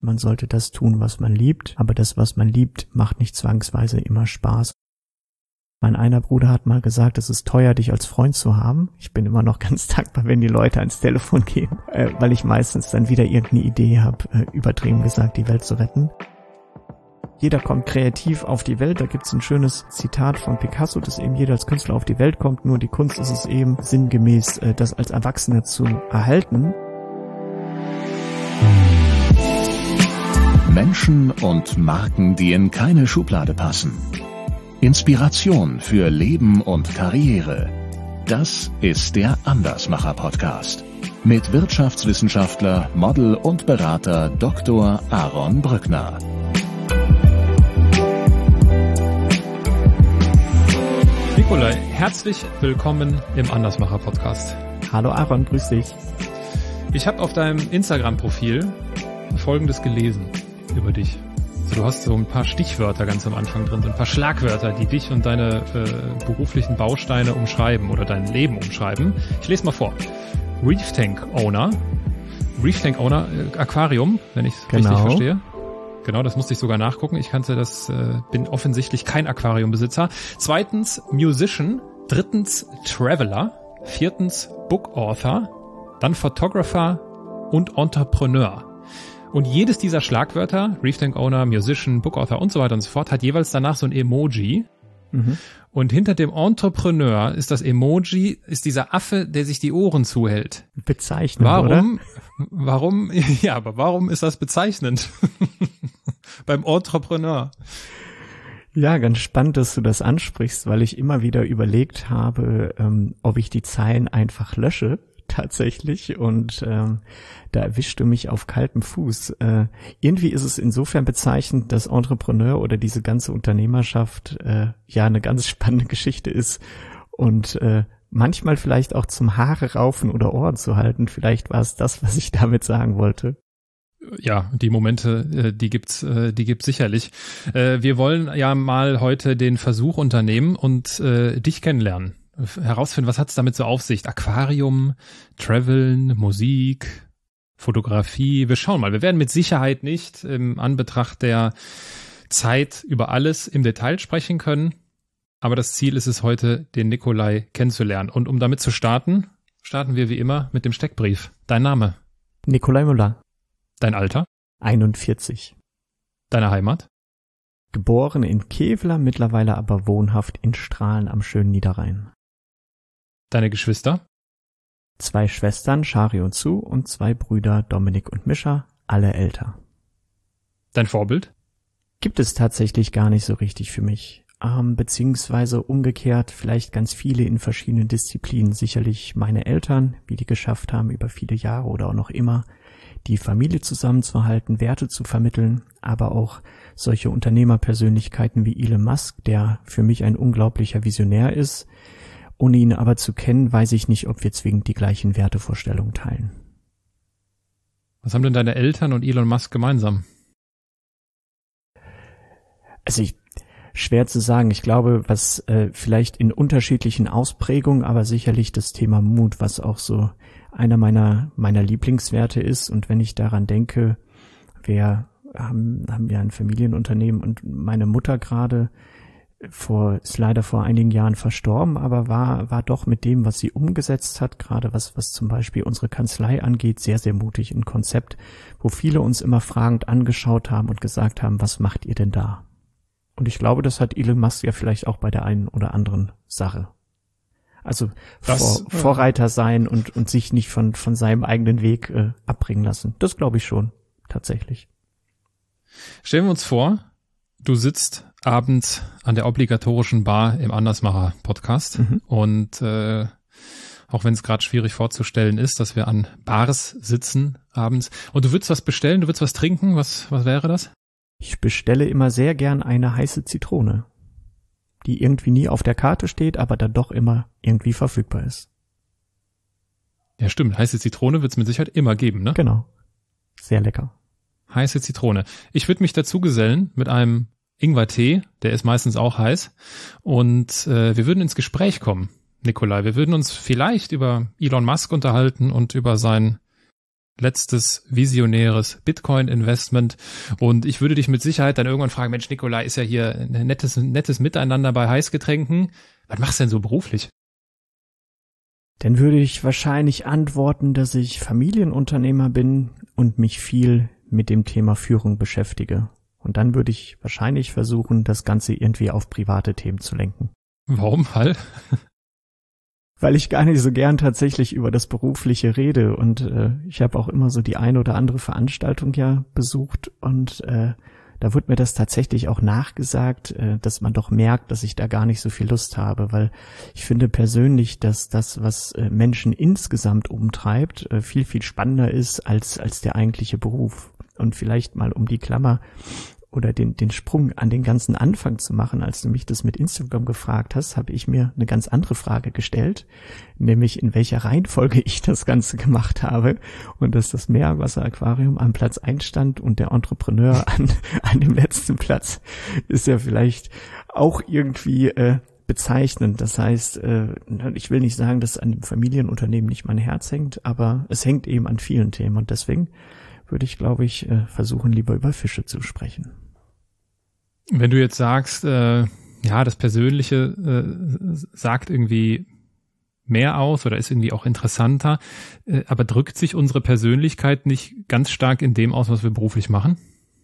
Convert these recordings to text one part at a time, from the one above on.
Man sollte das tun, was man liebt, aber das, was man liebt, macht nicht zwangsweise immer Spaß. Mein einer Bruder hat mal gesagt, es ist teuer, dich als Freund zu haben. Ich bin immer noch ganz dankbar, wenn die Leute ans Telefon gehen, weil ich meistens dann wieder irgendeine Idee habe, übertrieben gesagt, die Welt zu retten. Jeder kommt kreativ auf die Welt. Da gibt's ein schönes Zitat von Picasso, dass eben jeder als Künstler auf die Welt kommt. Nur die Kunst ist es eben, sinngemäß das als Erwachsener zu erhalten. Menschen und Marken, die in keine Schublade passen. Inspiration für Leben und Karriere. Das ist der Andersmacher-Podcast. Mit Wirtschaftswissenschaftler, Model und Berater Dr. Aaron Brückner. Nikolai, herzlich willkommen im Andersmacher-Podcast. Hallo Aaron, grüß dich. Ich habe auf deinem Instagram-Profil Folgendes gelesen über dich. Also du hast so ein paar Stichwörter ganz am Anfang drin, so ein paar Schlagwörter, die dich und deine beruflichen Bausteine umschreiben oder dein Leben umschreiben. Ich lese mal vor. Reef Tank Owner, Aquarium, wenn ich es richtig verstehe. Genau, das musste ich sogar nachgucken. Ich kannte das, bin offensichtlich kein Aquariumbesitzer. Zweitens Musician, drittens Traveler, viertens Book Author, dann Photographer und Entrepreneur. Und jedes dieser Schlagwörter, Reef Tank Owner, Musician, Book Author und so weiter und so fort, hat jeweils danach so ein Emoji. Mhm. Und hinter dem Entrepreneur ist das Emoji, ist dieser Affe, der sich die Ohren zuhält. Bezeichnend, oder? Warum ist das bezeichnend? Beim Entrepreneur. Ja, ganz spannend, dass du das ansprichst, weil ich immer wieder überlegt habe, ob ich die Zeilen einfach lösche. Tatsächlich, und da erwischst du mich auf kaltem Fuß. Irgendwie ist es insofern bezeichnend, dass Entrepreneur oder diese ganze Unternehmerschaft ja eine ganz spannende Geschichte ist und manchmal vielleicht auch zum Haare raufen oder Ohren zu halten. Vielleicht war es das, was ich damit sagen wollte. Ja, die Momente, die gibt's sicherlich. Wir wollen ja mal heute den Versuch unternehmen und dich kennenlernen. Herausfinden, was hat's damit so auf sich? Aquarium, Traveln, Musik, Fotografie. Wir schauen mal. Wir werden mit Sicherheit nicht im Anbetracht der Zeit über alles im Detail sprechen können. Aber das Ziel ist es heute, den Nikolai kennenzulernen. Und um damit zu starten wir wie immer mit dem Steckbrief. Dein Name? Nikolai Müller. Dein Alter? 41. Deine Heimat? Geboren in Kevlar, mittlerweile aber wohnhaft in Strahlen am schönen Niederrhein. Deine Geschwister? 2 Schwestern, Shari und Sue, und 2 Brüder, Dominik und Mischa, alle älter. Dein Vorbild? Gibt es tatsächlich gar nicht so richtig für mich. Beziehungsweise umgekehrt vielleicht ganz viele in verschiedenen Disziplinen. Sicherlich meine Eltern, wie die geschafft haben, über viele Jahre oder auch noch immer, die Familie zusammenzuhalten, Werte zu vermitteln, aber auch solche Unternehmerpersönlichkeiten wie Elon Musk, der für mich ein unglaublicher Visionär ist. Ohne ihn aber zu kennen, weiß ich nicht, ob wir zwingend die gleichen Wertevorstellungen teilen. Was haben denn deine Eltern und Elon Musk gemeinsam? Also schwer zu sagen. Ich glaube, was vielleicht in unterschiedlichen Ausprägungen, aber sicherlich das Thema Mut, was auch so einer meiner Lieblingswerte ist. Und wenn ich daran denke, wir haben ja ein Familienunternehmen und meine Mutter gerade ist leider vor einigen Jahren verstorben, aber war doch mit dem, was sie umgesetzt hat, gerade was zum Beispiel unsere Kanzlei angeht, sehr, sehr mutig. Ein Konzept, wo viele uns immer fragend angeschaut haben und gesagt haben, was macht ihr denn da? Und ich glaube, das hat Elon Musk ja vielleicht auch bei der einen oder anderen Sache. Also Vorreiter sein und sich nicht von seinem eigenen Weg abbringen lassen. Das glaube ich schon, tatsächlich. Stellen wir uns vor, du sitzt abends an der obligatorischen Bar im Andersmacher-Podcast und auch wenn es gerade schwierig vorzustellen ist, dass wir an Bars sitzen abends und du würdest was bestellen, du würdest was trinken, was wäre das? Ich bestelle immer sehr gern eine heiße Zitrone, die irgendwie nie auf der Karte steht, aber dann doch immer irgendwie verfügbar ist. Ja, stimmt. Heiße Zitrone wird es mit Sicherheit immer geben, ne? Genau. Sehr lecker. Heiße Zitrone. Ich würde mich dazu gesellen mit einem Ingwertee, der ist meistens auch heiß. Und wir würden ins Gespräch kommen, Nikolai. Wir würden uns vielleicht über Elon Musk unterhalten und über sein letztes visionäres Bitcoin-Investment. Und ich würde dich mit Sicherheit dann irgendwann fragen, Mensch, Nikolai, ist ja hier ein nettes Miteinander bei Heißgetränken. Was machst du denn so beruflich? Dann würde ich wahrscheinlich antworten, dass ich Familienunternehmer bin und mich viel mit dem Thema Führung beschäftige. Und dann würde ich wahrscheinlich versuchen, das Ganze irgendwie auf private Themen zu lenken. Warum, Weil ich gar nicht so gern tatsächlich über das Berufliche rede und ich habe auch immer so die eine oder andere Veranstaltung ja besucht und da wird mir das tatsächlich auch nachgesagt, dass man doch merkt, dass ich da gar nicht so viel Lust habe, weil ich finde persönlich, dass das, was Menschen insgesamt umtreibt, viel, viel spannender ist als der eigentliche Beruf. Und vielleicht mal um die Klammer oder den Sprung an den ganzen Anfang zu machen, als du mich das mit Instagram gefragt hast, habe ich mir eine ganz andere Frage gestellt, nämlich in welcher Reihenfolge ich das Ganze gemacht habe und dass das Meerwasseraquarium am Platz 1 stand und der Entrepreneur an dem letzten Platz, ist ja vielleicht auch irgendwie bezeichnend. Das heißt, ich will nicht sagen, dass an dem Familienunternehmen nicht mein Herz hängt, aber es hängt eben an vielen Themen und deswegen würde ich, glaube ich, versuchen, lieber über Fische zu sprechen. Wenn du jetzt sagst, das Persönliche sagt irgendwie mehr aus oder ist irgendwie auch interessanter, aber drückt sich unsere Persönlichkeit nicht ganz stark in dem aus, was wir beruflich machen?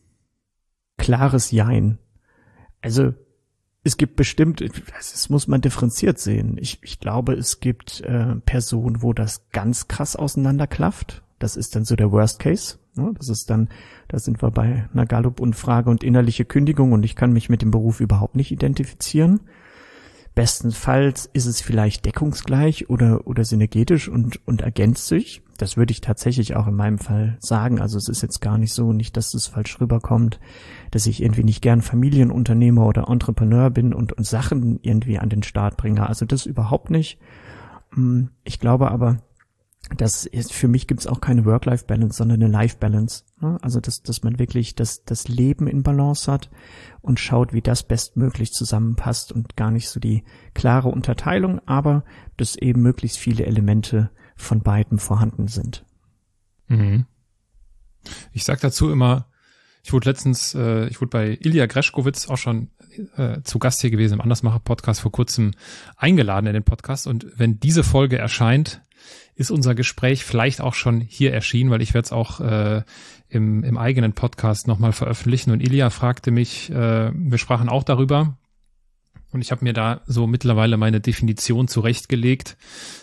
Klares Jein. Also es gibt bestimmt, das muss man differenziert sehen. Ich glaube, es gibt Personen, wo das ganz krass auseinanderklafft. Das ist dann so der Worst Case. Das ist dann, da sind wir bei einer Gallup-Umfrage und innerliche Kündigung und ich kann mich mit dem Beruf überhaupt nicht identifizieren. Bestenfalls ist es vielleicht deckungsgleich oder synergetisch und ergänzt sich. Das würde ich tatsächlich auch in meinem Fall sagen. Also es ist jetzt gar nicht so, nicht, dass es falsch rüberkommt, dass ich irgendwie nicht gern Familienunternehmer oder Entrepreneur bin und Sachen irgendwie an den Start bringe. Also das überhaupt nicht. Ich glaube aber, für mich gibt's auch keine Work-Life-Balance, sondern eine Life-Balance. Also dass man wirklich das Leben in Balance hat und schaut, wie das bestmöglich zusammenpasst und gar nicht so die klare Unterteilung, aber dass eben möglichst viele Elemente von beiden vorhanden sind. Mhm. Ich sag dazu immer, ich wurde bei Ilja Greschkowitz auch schon zu Gast hier gewesen im Andersmacher-Podcast vor kurzem eingeladen in den Podcast und wenn diese Folge erscheint, ist unser Gespräch vielleicht auch schon hier erschienen, weil ich werde es auch im eigenen Podcast nochmal veröffentlichen. Und Ilja fragte mich, wir sprachen auch darüber und ich habe mir da so mittlerweile meine Definition zurechtgelegt,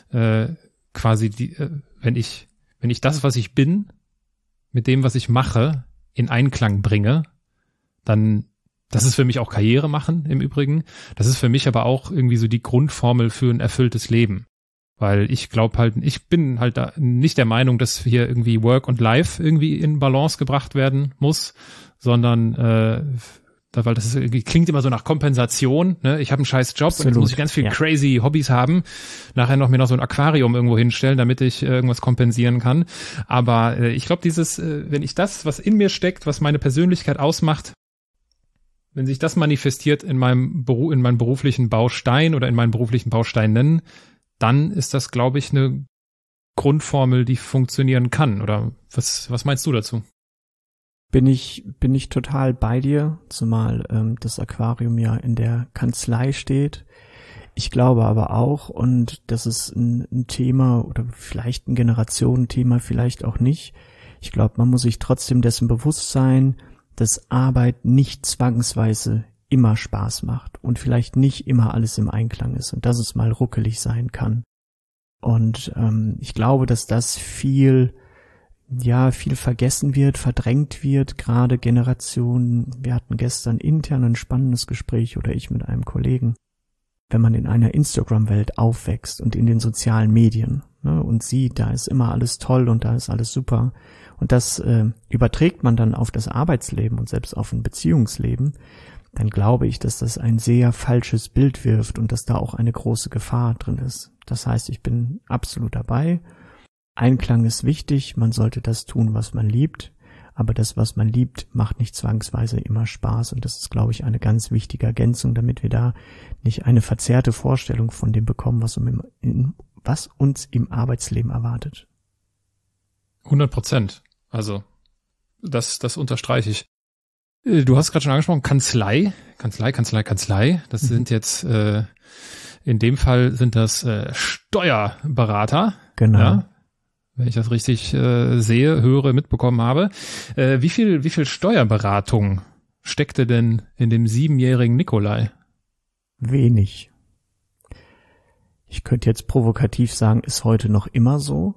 quasi wenn ich das, was ich bin, mit dem, was ich mache, in Einklang bringe, dann, das ist für mich auch Karriere machen im Übrigen, das ist für mich aber auch irgendwie so die Grundformel für ein erfülltes Leben. Weil ich glaube halt, ich bin halt da nicht der Meinung, dass hier irgendwie Work und Life irgendwie in Balance gebracht werden muss, sondern weil das klingt immer so nach Kompensation, ne? Ich habe einen scheiß Job und jetzt muss ich ganz viel crazy Hobbys haben, nachher mir noch so ein Aquarium irgendwo hinstellen, damit ich irgendwas kompensieren kann. Aber ich glaube, wenn ich das, was in mir steckt, was meine Persönlichkeit ausmacht, wenn sich das manifestiert in meinem beruflichen Baustein oder in meinen beruflichen Bausteinen, dann ist das, glaube ich, eine Grundformel, die funktionieren kann. Oder was meinst du dazu? Bin ich total bei dir, zumal das Aquarium ja in der Kanzlei steht. Ich glaube aber auch, und das ist ein Thema oder vielleicht ein Generationenthema, vielleicht auch nicht. Ich glaube, man muss sich trotzdem dessen bewusst sein, dass Arbeit nicht zwangsweise immer Spaß macht und vielleicht nicht immer alles im Einklang ist und dass es mal ruckelig sein kann. Und ich glaube, dass das viel vergessen wird, verdrängt wird, gerade Generationen. Wir hatten gestern intern ein spannendes Gespräch oder ich mit einem Kollegen. Wenn man in einer Instagram-Welt aufwächst und in den sozialen Medien, ne, und sieht, da ist immer alles toll und da ist alles super und das überträgt man dann auf das Arbeitsleben und selbst auf ein Beziehungsleben, dann glaube ich, dass das ein sehr falsches Bild wirft und dass da auch eine große Gefahr drin ist. Das heißt, ich bin absolut dabei. Einklang ist wichtig, man sollte das tun, was man liebt, aber das, was man liebt, macht nicht zwangsweise immer Spaß und das ist, glaube ich, eine ganz wichtige Ergänzung, damit wir da nicht eine verzerrte Vorstellung von dem bekommen, was uns im Arbeitsleben erwartet. 100%. Also, das unterstreiche ich. Du hast gerade schon angesprochen, Kanzlei. Das sind jetzt, in dem Fall sind das Steuerberater. Genau. Ja, wenn ich das richtig sehe, höre, mitbekommen habe. Wie viel Steuerberatung steckte denn in dem 7-jährigen Nikolai? Wenig. Ich könnte jetzt provokativ sagen, ist heute noch immer so.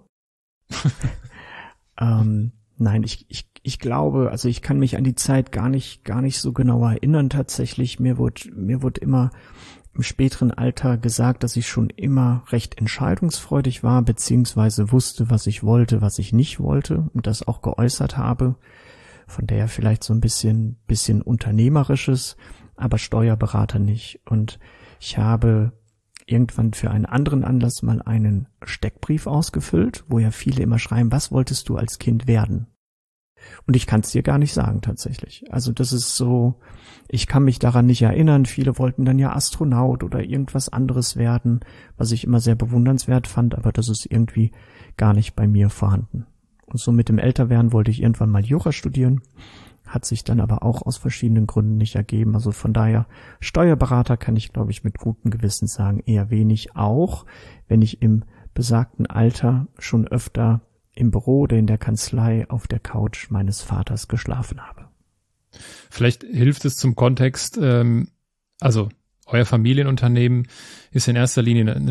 Nein, ich glaube, also ich kann mich an die Zeit gar nicht so genau erinnern tatsächlich. Mir wurde immer im späteren Alter gesagt, dass ich schon immer recht entscheidungsfreudig war, beziehungsweise wusste, was ich wollte, was ich nicht wollte und das auch geäußert habe. Von daher vielleicht so ein bisschen Unternehmerisches, aber Steuerberater nicht. Und ich habe irgendwann für einen anderen Anlass mal einen Steckbrief ausgefüllt, wo ja viele immer schreiben, was wolltest du als Kind werden? Und ich kann es dir gar nicht sagen tatsächlich. Also das ist so, ich kann mich daran nicht erinnern. Viele wollten dann ja Astronaut oder irgendwas anderes werden, was ich immer sehr bewundernswert fand, aber das ist irgendwie gar nicht bei mir vorhanden. Und so mit dem Älterwerden wollte ich irgendwann mal Jura studieren, hat sich dann aber auch aus verschiedenen Gründen nicht ergeben. Also von daher, Steuerberater kann ich, glaube ich, mit gutem Gewissen sagen, eher wenig, auch wenn ich im besagten Alter schon öfter im Büro oder in der Kanzlei auf der Couch meines Vaters geschlafen habe. Vielleicht hilft es zum Kontext, also euer Familienunternehmen ist in erster Linie eine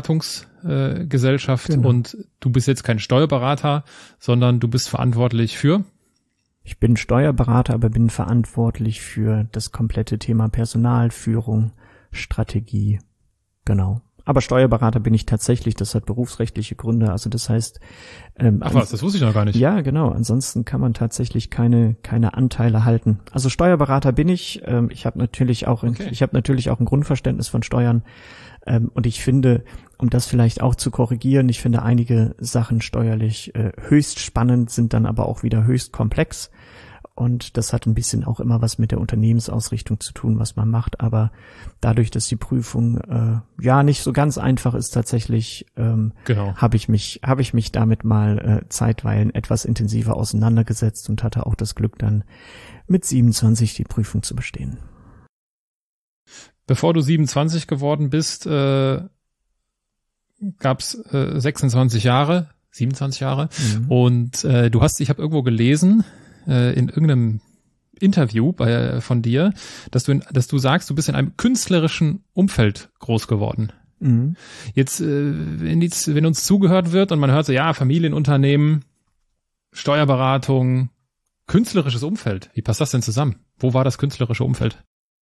Steuerberatungsgesellschaft, genau. Und du bist jetzt kein Steuerberater, sondern du bist verantwortlich für? Ich bin Steuerberater, aber bin verantwortlich für das komplette Thema Personalführung, Strategie, genau. Aber Steuerberater bin ich tatsächlich, das hat berufsrechtliche Gründe, also das heißt... Ach was, das wusste ich noch gar nicht. Ja, genau, ansonsten kann man tatsächlich keine Anteile halten. Also Steuerberater bin ich, ich habe natürlich auch ein Grundverständnis von Steuern und ich finde, um das vielleicht auch zu korrigieren, ich finde einige Sachen steuerlich höchst spannend, sind dann aber auch wieder höchst komplex. Und das hat ein bisschen auch immer was mit der Unternehmensausrichtung zu tun, was man macht. Aber dadurch, dass die Prüfung nicht so ganz einfach ist, tatsächlich habe ich mich damit mal zeitweilen etwas intensiver auseinandergesetzt und hatte auch das Glück, dann mit 27 die Prüfung zu bestehen. Bevor du 27 geworden bist, gab es 27 Jahre. Und ich habe irgendwo gelesen, in irgendeinem Interview von dir, dass du sagst, du bist in einem künstlerischen Umfeld groß geworden. Mhm. Jetzt, wenn uns zugehört wird und man hört so, ja, Familienunternehmen, Steuerberatung, künstlerisches Umfeld. Wie passt das denn zusammen? Wo war das künstlerische Umfeld?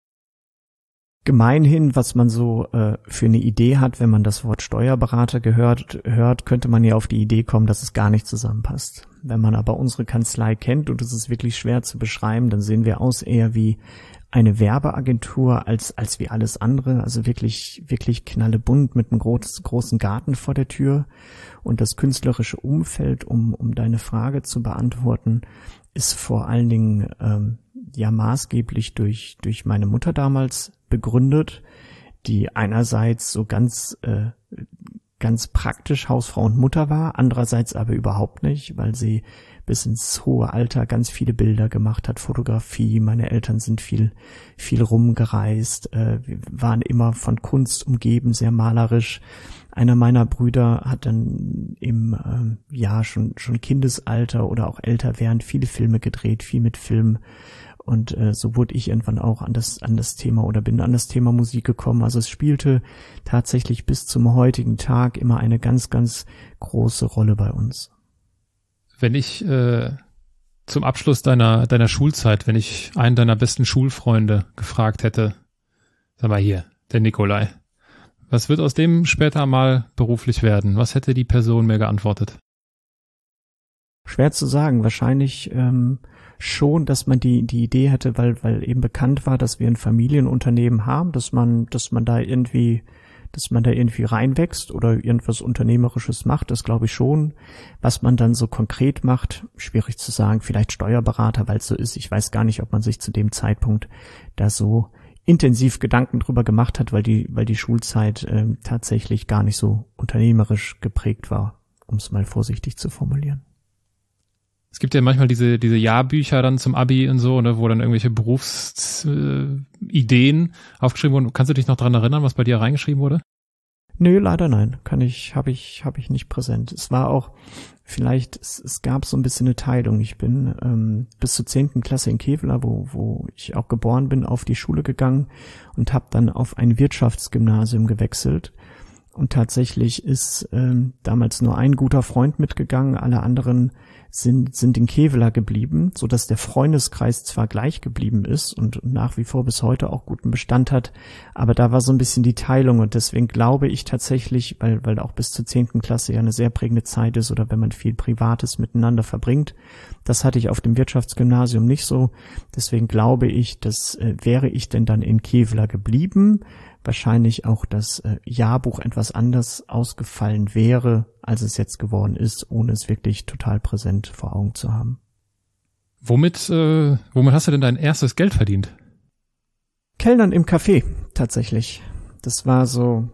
Gemeinhin, was man so für eine Idee hat, wenn man das Wort Steuerberater hört, könnte man ja auf die Idee kommen, dass es gar nicht zusammenpasst. Wenn man aber unsere Kanzlei kennt, und es ist wirklich schwer zu beschreiben, dann sehen wir aus eher wie eine Werbeagentur als wie alles andere, also wirklich knallebunt mit einem großen Garten vor der Tür. Und das künstlerische Umfeld, um deine Frage zu beantworten, ist vor allen Dingen maßgeblich durch meine Mutter damals begründet, die einerseits so ganz praktisch Hausfrau und Mutter war, andererseits aber überhaupt nicht, weil sie bis ins hohe Alter ganz viele Bilder gemacht hat, Fotografie. Meine Eltern sind viel rumgereist, wir waren immer von Kunst umgeben, sehr malerisch. Einer meiner Brüder hat dann im schon Kindesalter oder auch älter während viele Filme gedreht, viel mit Film. Und so wurde ich irgendwann auch bin an das Thema Musik gekommen. Also es spielte tatsächlich bis zum heutigen Tag immer eine ganz, ganz große Rolle bei uns. Wenn ich zum Abschluss deiner Schulzeit, wenn ich einen deiner besten Schulfreunde gefragt hätte, sag mal hier, der Nikolai, was wird aus dem später mal beruflich werden? Was hätte die Person mir geantwortet? Schwer zu sagen, wahrscheinlich schon, dass man die Idee hätte, weil eben bekannt war, dass wir ein Familienunternehmen haben, dass man da irgendwie reinwächst oder irgendwas Unternehmerisches macht, das glaube ich schon. Was man dann so konkret macht, schwierig zu sagen, vielleicht Steuerberater, weil es so ist. Ich weiß gar nicht, ob man sich zu dem Zeitpunkt da so intensiv Gedanken drüber gemacht hat, weil die Schulzeit tatsächlich gar nicht so unternehmerisch geprägt war, um es mal vorsichtig zu formulieren. Es gibt ja manchmal diese Jahrbücher dann zum Abi und so, ne, wo dann irgendwelche Berufsideen aufgeschrieben wurden. Kannst du dich noch dran erinnern, was bei dir reingeschrieben wurde? Nö, leider nein. Habe ich nicht präsent. Es war auch, es gab so ein bisschen eine Teilung. Ich bin bis zur 10. Klasse in Kevela, wo ich auch geboren bin, auf die Schule gegangen und habe dann auf ein Wirtschaftsgymnasium gewechselt. Und tatsächlich ist damals nur ein guter Freund mitgegangen, alle anderen sind in Kevela geblieben, so dass der Freundeskreis zwar gleich geblieben ist und nach wie vor bis heute auch guten Bestand hat, aber da war so ein bisschen die Teilung und deswegen glaube ich tatsächlich, weil auch bis zur 10. Klasse ja eine sehr prägende Zeit ist oder wenn man viel Privates miteinander verbringt, das hatte ich auf dem Wirtschaftsgymnasium nicht so, deswegen glaube ich, dass wäre ich denn dann in Kevela geblieben, wahrscheinlich auch das Jahrbuch etwas anders ausgefallen wäre, als es jetzt geworden ist, ohne es wirklich total präsent vor Augen zu haben. Womit hast du denn dein erstes Geld verdient? Kellnern im Café, tatsächlich. Das war so,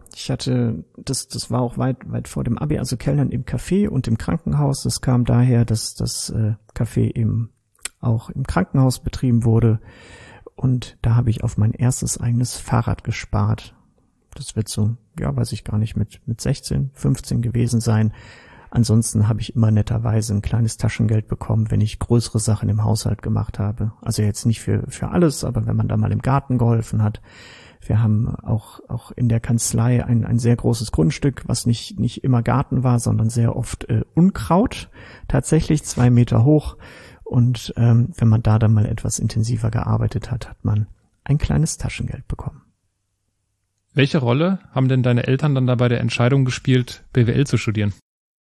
das war auch weit vor dem Abi, also Kellnern im Café und im Krankenhaus. Das kam daher, dass das Café eben auch im Krankenhaus betrieben wurde. Und da habe ich auf mein erstes eigenes Fahrrad gespart. Das wird so, ja, weiß ich gar nicht, mit 16, 15 gewesen sein. Ansonsten habe ich immer netterweise ein kleines Taschengeld bekommen, wenn ich größere Sachen im Haushalt gemacht habe. Also jetzt nicht für alles, aber wenn man da mal im Garten geholfen hat. Wir haben auch in der Kanzlei ein sehr großes Grundstück, was nicht immer Garten war, sondern sehr oft Unkraut. Tatsächlich 2 Meter hoch. Und wenn man da dann mal etwas intensiver gearbeitet hat, hat man ein kleines Taschengeld bekommen. Welche Rolle haben denn deine Eltern dann da bei der Entscheidung gespielt, BWL zu studieren?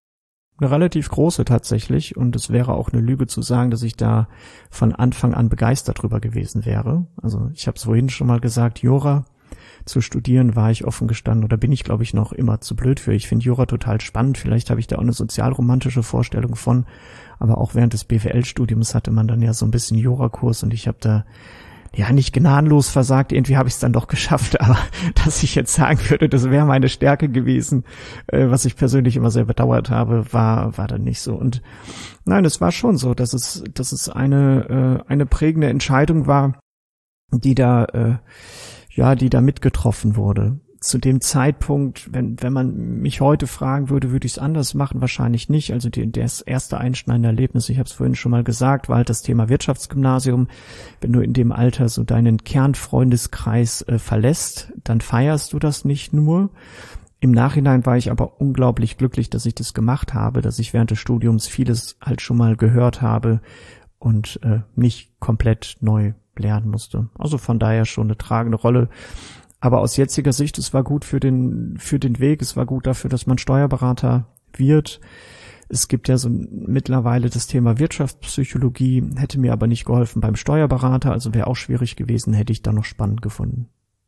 Eine relativ große tatsächlich. Und es wäre auch eine Lüge zu sagen, dass ich da von Anfang an begeistert drüber gewesen wäre. Also ich habe es vorhin schon mal gesagt, Jura zu studieren war ich offen gestanden oder bin ich, glaube ich, noch immer zu blöd für. Ich finde Jura total spannend. Vielleicht habe ich da auch eine sozialromantische Vorstellung von. Aber auch während des BWL-Studiums hatte man dann ja so ein bisschen Jurakurs und ich habe da ja nicht gnadenlos versagt. Irgendwie habe ich es dann doch geschafft. Aber dass ich jetzt sagen würde, das wäre meine Stärke gewesen, was ich persönlich immer sehr bedauert habe, war dann nicht so. Und nein, es war schon so, dass es eine prägende Entscheidung war, die da mitgetroffen wurde. Zu dem Zeitpunkt, wenn man mich heute fragen würde, würde ich es anders machen, wahrscheinlich nicht. Also das erste einschneidende Erlebnis, ich habe es vorhin schon mal gesagt, war halt das Thema Wirtschaftsgymnasium. Wenn du in dem Alter so deinen Kernfreundeskreis verlässt, dann feierst du das nicht nur. Im Nachhinein war ich aber unglaublich glücklich, dass ich das gemacht habe, dass ich während des Studiums vieles halt schon mal gehört habe und nicht komplett neu lernen musste. Also von daher schon eine tragende Rolle. Aber aus jetziger Sicht, es war gut für den Weg, es war gut dafür, dass man Steuerberater wird. Es gibt ja so mittlerweile das Thema Wirtschaftspsychologie, hätte mir aber nicht geholfen beim Steuerberater, also wäre auch schwierig gewesen, hätte ich da noch spannend gefunden.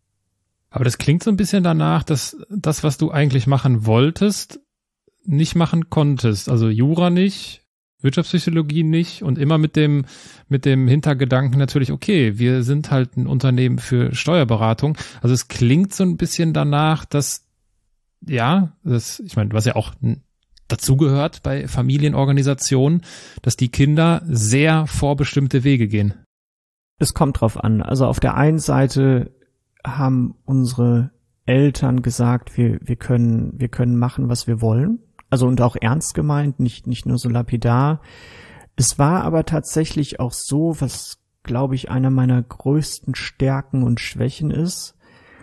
Aber das klingt so ein bisschen danach, dass das, was du eigentlich machen wolltest, nicht machen konntest. Also Jura nicht, Wirtschaftspsychologie nicht und immer mit dem Hintergedanken natürlich, okay, wir sind halt ein Unternehmen für Steuerberatung. Also es klingt so ein bisschen danach, ich meine, was ja auch dazugehört bei Familienorganisationen, dass die Kinder sehr vorbestimmte Wege gehen. Es kommt drauf an. Also auf der einen Seite haben unsere Eltern gesagt, wir können machen, was wir wollen. Also und auch ernst gemeint, nicht nur so lapidar. Es war aber tatsächlich auch so, was, glaube ich, einer meiner größten Stärken und Schwächen ist,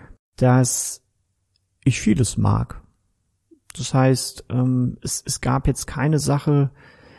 dass ich vieles mag. Das heißt, es gab jetzt keine Sache,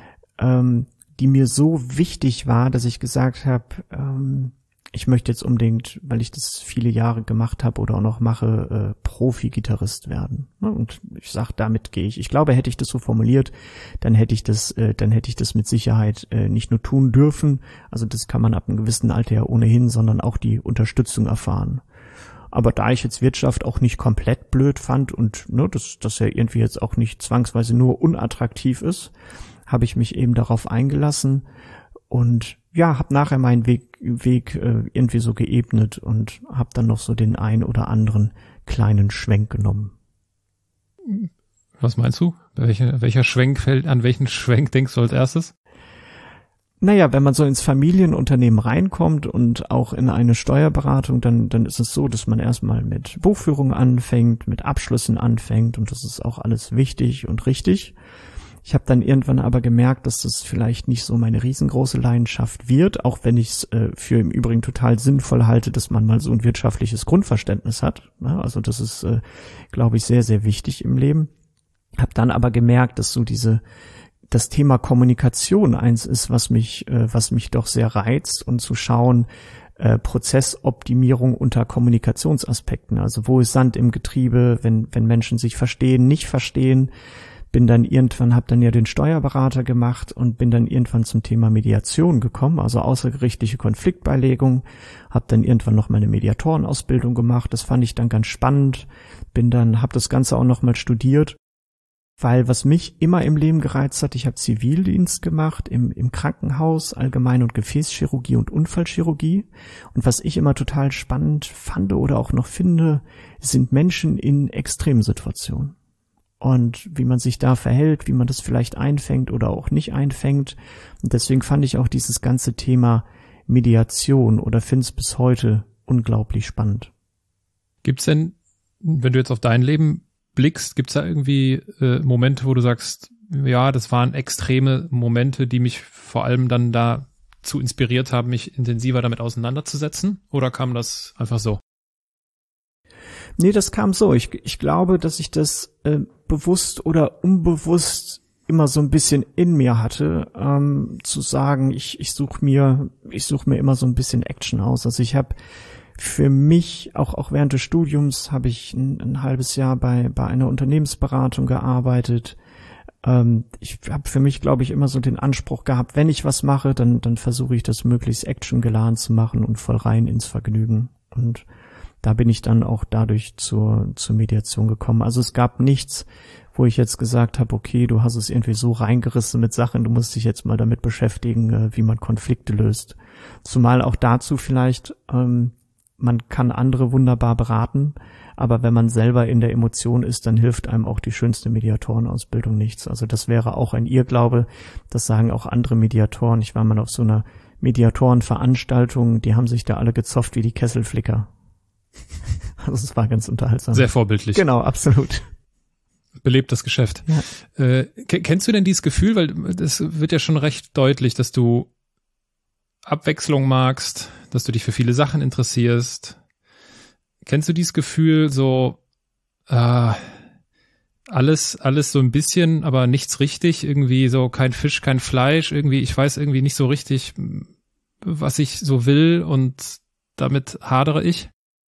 die mir so wichtig war, dass ich gesagt habe, ich möchte jetzt unbedingt, weil ich das viele Jahre gemacht habe oder auch noch mache, Profi-Gitarrist werden. Und ich sag, damit gehe ich. Ich glaube, hätte ich das so formuliert, dann hätte ich das mit Sicherheit nicht nur tun dürfen. Also das kann man ab einem gewissen Alter ja ohnehin, sondern auch die Unterstützung erfahren. Aber da ich jetzt Wirtschaft auch nicht komplett blöd fand und dass er irgendwie jetzt auch nicht zwangsweise nur unattraktiv ist, habe ich mich eben darauf eingelassen und ja, habe nachher meinen Weg irgendwie so geebnet und habe dann noch so den ein oder anderen kleinen Schwenk genommen. Was meinst du? Welcher Schwenk an welchen Schwenk denkst du als erstes? Naja, wenn man so ins Familienunternehmen reinkommt und auch in eine Steuerberatung, dann ist es so, dass man erstmal mit Buchführung anfängt, mit Abschlüssen anfängt und das ist auch alles wichtig und richtig. Ich habe dann irgendwann aber gemerkt, dass das vielleicht nicht so meine riesengroße Leidenschaft wird, auch wenn ich es für im Übrigen total sinnvoll halte, dass man mal so ein wirtschaftliches Grundverständnis hat. Ja, also das ist, glaube ich, sehr, sehr wichtig im Leben. Habe dann aber gemerkt, dass so das Thema Kommunikation eins ist, was mich doch sehr reizt und zu schauen, Prozessoptimierung unter Kommunikationsaspekten. Also wo ist Sand im Getriebe, wenn Menschen sich verstehen, nicht verstehen. Habe dann ja den Steuerberater gemacht und bin dann irgendwann zum Thema Mediation gekommen, also außergerichtliche Konfliktbeilegung, habe dann irgendwann noch mal eine Mediatorenausbildung gemacht. Das fand ich dann ganz spannend. Habe das Ganze auch noch mal studiert. Weil was mich immer im Leben gereizt hat, ich habe Zivildienst gemacht im Krankenhaus, Allgemein- und Gefäßchirurgie und Unfallchirurgie. Und was ich immer total spannend fand oder auch noch finde, sind Menschen in Extremsituationen. Und wie man sich da verhält, wie man das vielleicht einfängt oder auch nicht einfängt. Und deswegen fand ich auch dieses ganze Thema Mediation oder finde es bis heute unglaublich spannend. Gibt's denn, wenn du jetzt auf dein Leben blickst, gibt's da irgendwie Momente, wo du sagst, ja, das waren extreme Momente, die mich vor allem dann dazu inspiriert haben, mich intensiver damit auseinanderzusetzen? Oder kam das einfach so? Nee, das kam so. Ich glaube, dass ich das bewusst oder unbewusst immer so ein bisschen in mir hatte, zu sagen, ich suche mir immer so ein bisschen Action aus. Also ich habe für mich, auch während des Studiums, habe ich ein halbes Jahr bei einer Unternehmensberatung gearbeitet. Ich habe für mich, glaube ich, immer so den Anspruch gehabt, wenn ich was mache, dann versuche ich das möglichst actiongeladen zu machen und voll rein ins Vergnügen. Und da bin ich dann auch dadurch zur Mediation gekommen. Also es gab nichts, wo ich jetzt gesagt habe, okay, du hast es irgendwie so reingerissen mit Sachen, du musst dich jetzt mal damit beschäftigen, wie man Konflikte löst. Zumal auch dazu vielleicht, man kann andere wunderbar beraten, aber wenn man selber in der Emotion ist, dann hilft einem auch die schönste Mediatorenausbildung nichts. Also das wäre auch ein Irrglaube, das sagen auch andere Mediatoren. Ich war mal auf so einer Mediatorenveranstaltung, die haben sich da alle gezofft wie die Kesselflicker. Also es war ganz unterhaltsam. Sehr vorbildlich. Genau, absolut. Belebt das Geschäft. Ja. Kennst du denn dieses Gefühl, weil das wird ja schon recht deutlich, dass du Abwechslung magst, dass du dich für viele Sachen interessierst. Kennst du dieses Gefühl, so alles so ein bisschen, aber nichts richtig, irgendwie so kein Fisch, kein Fleisch, irgendwie, ich weiß irgendwie nicht so richtig, was ich so will und damit hadere ich?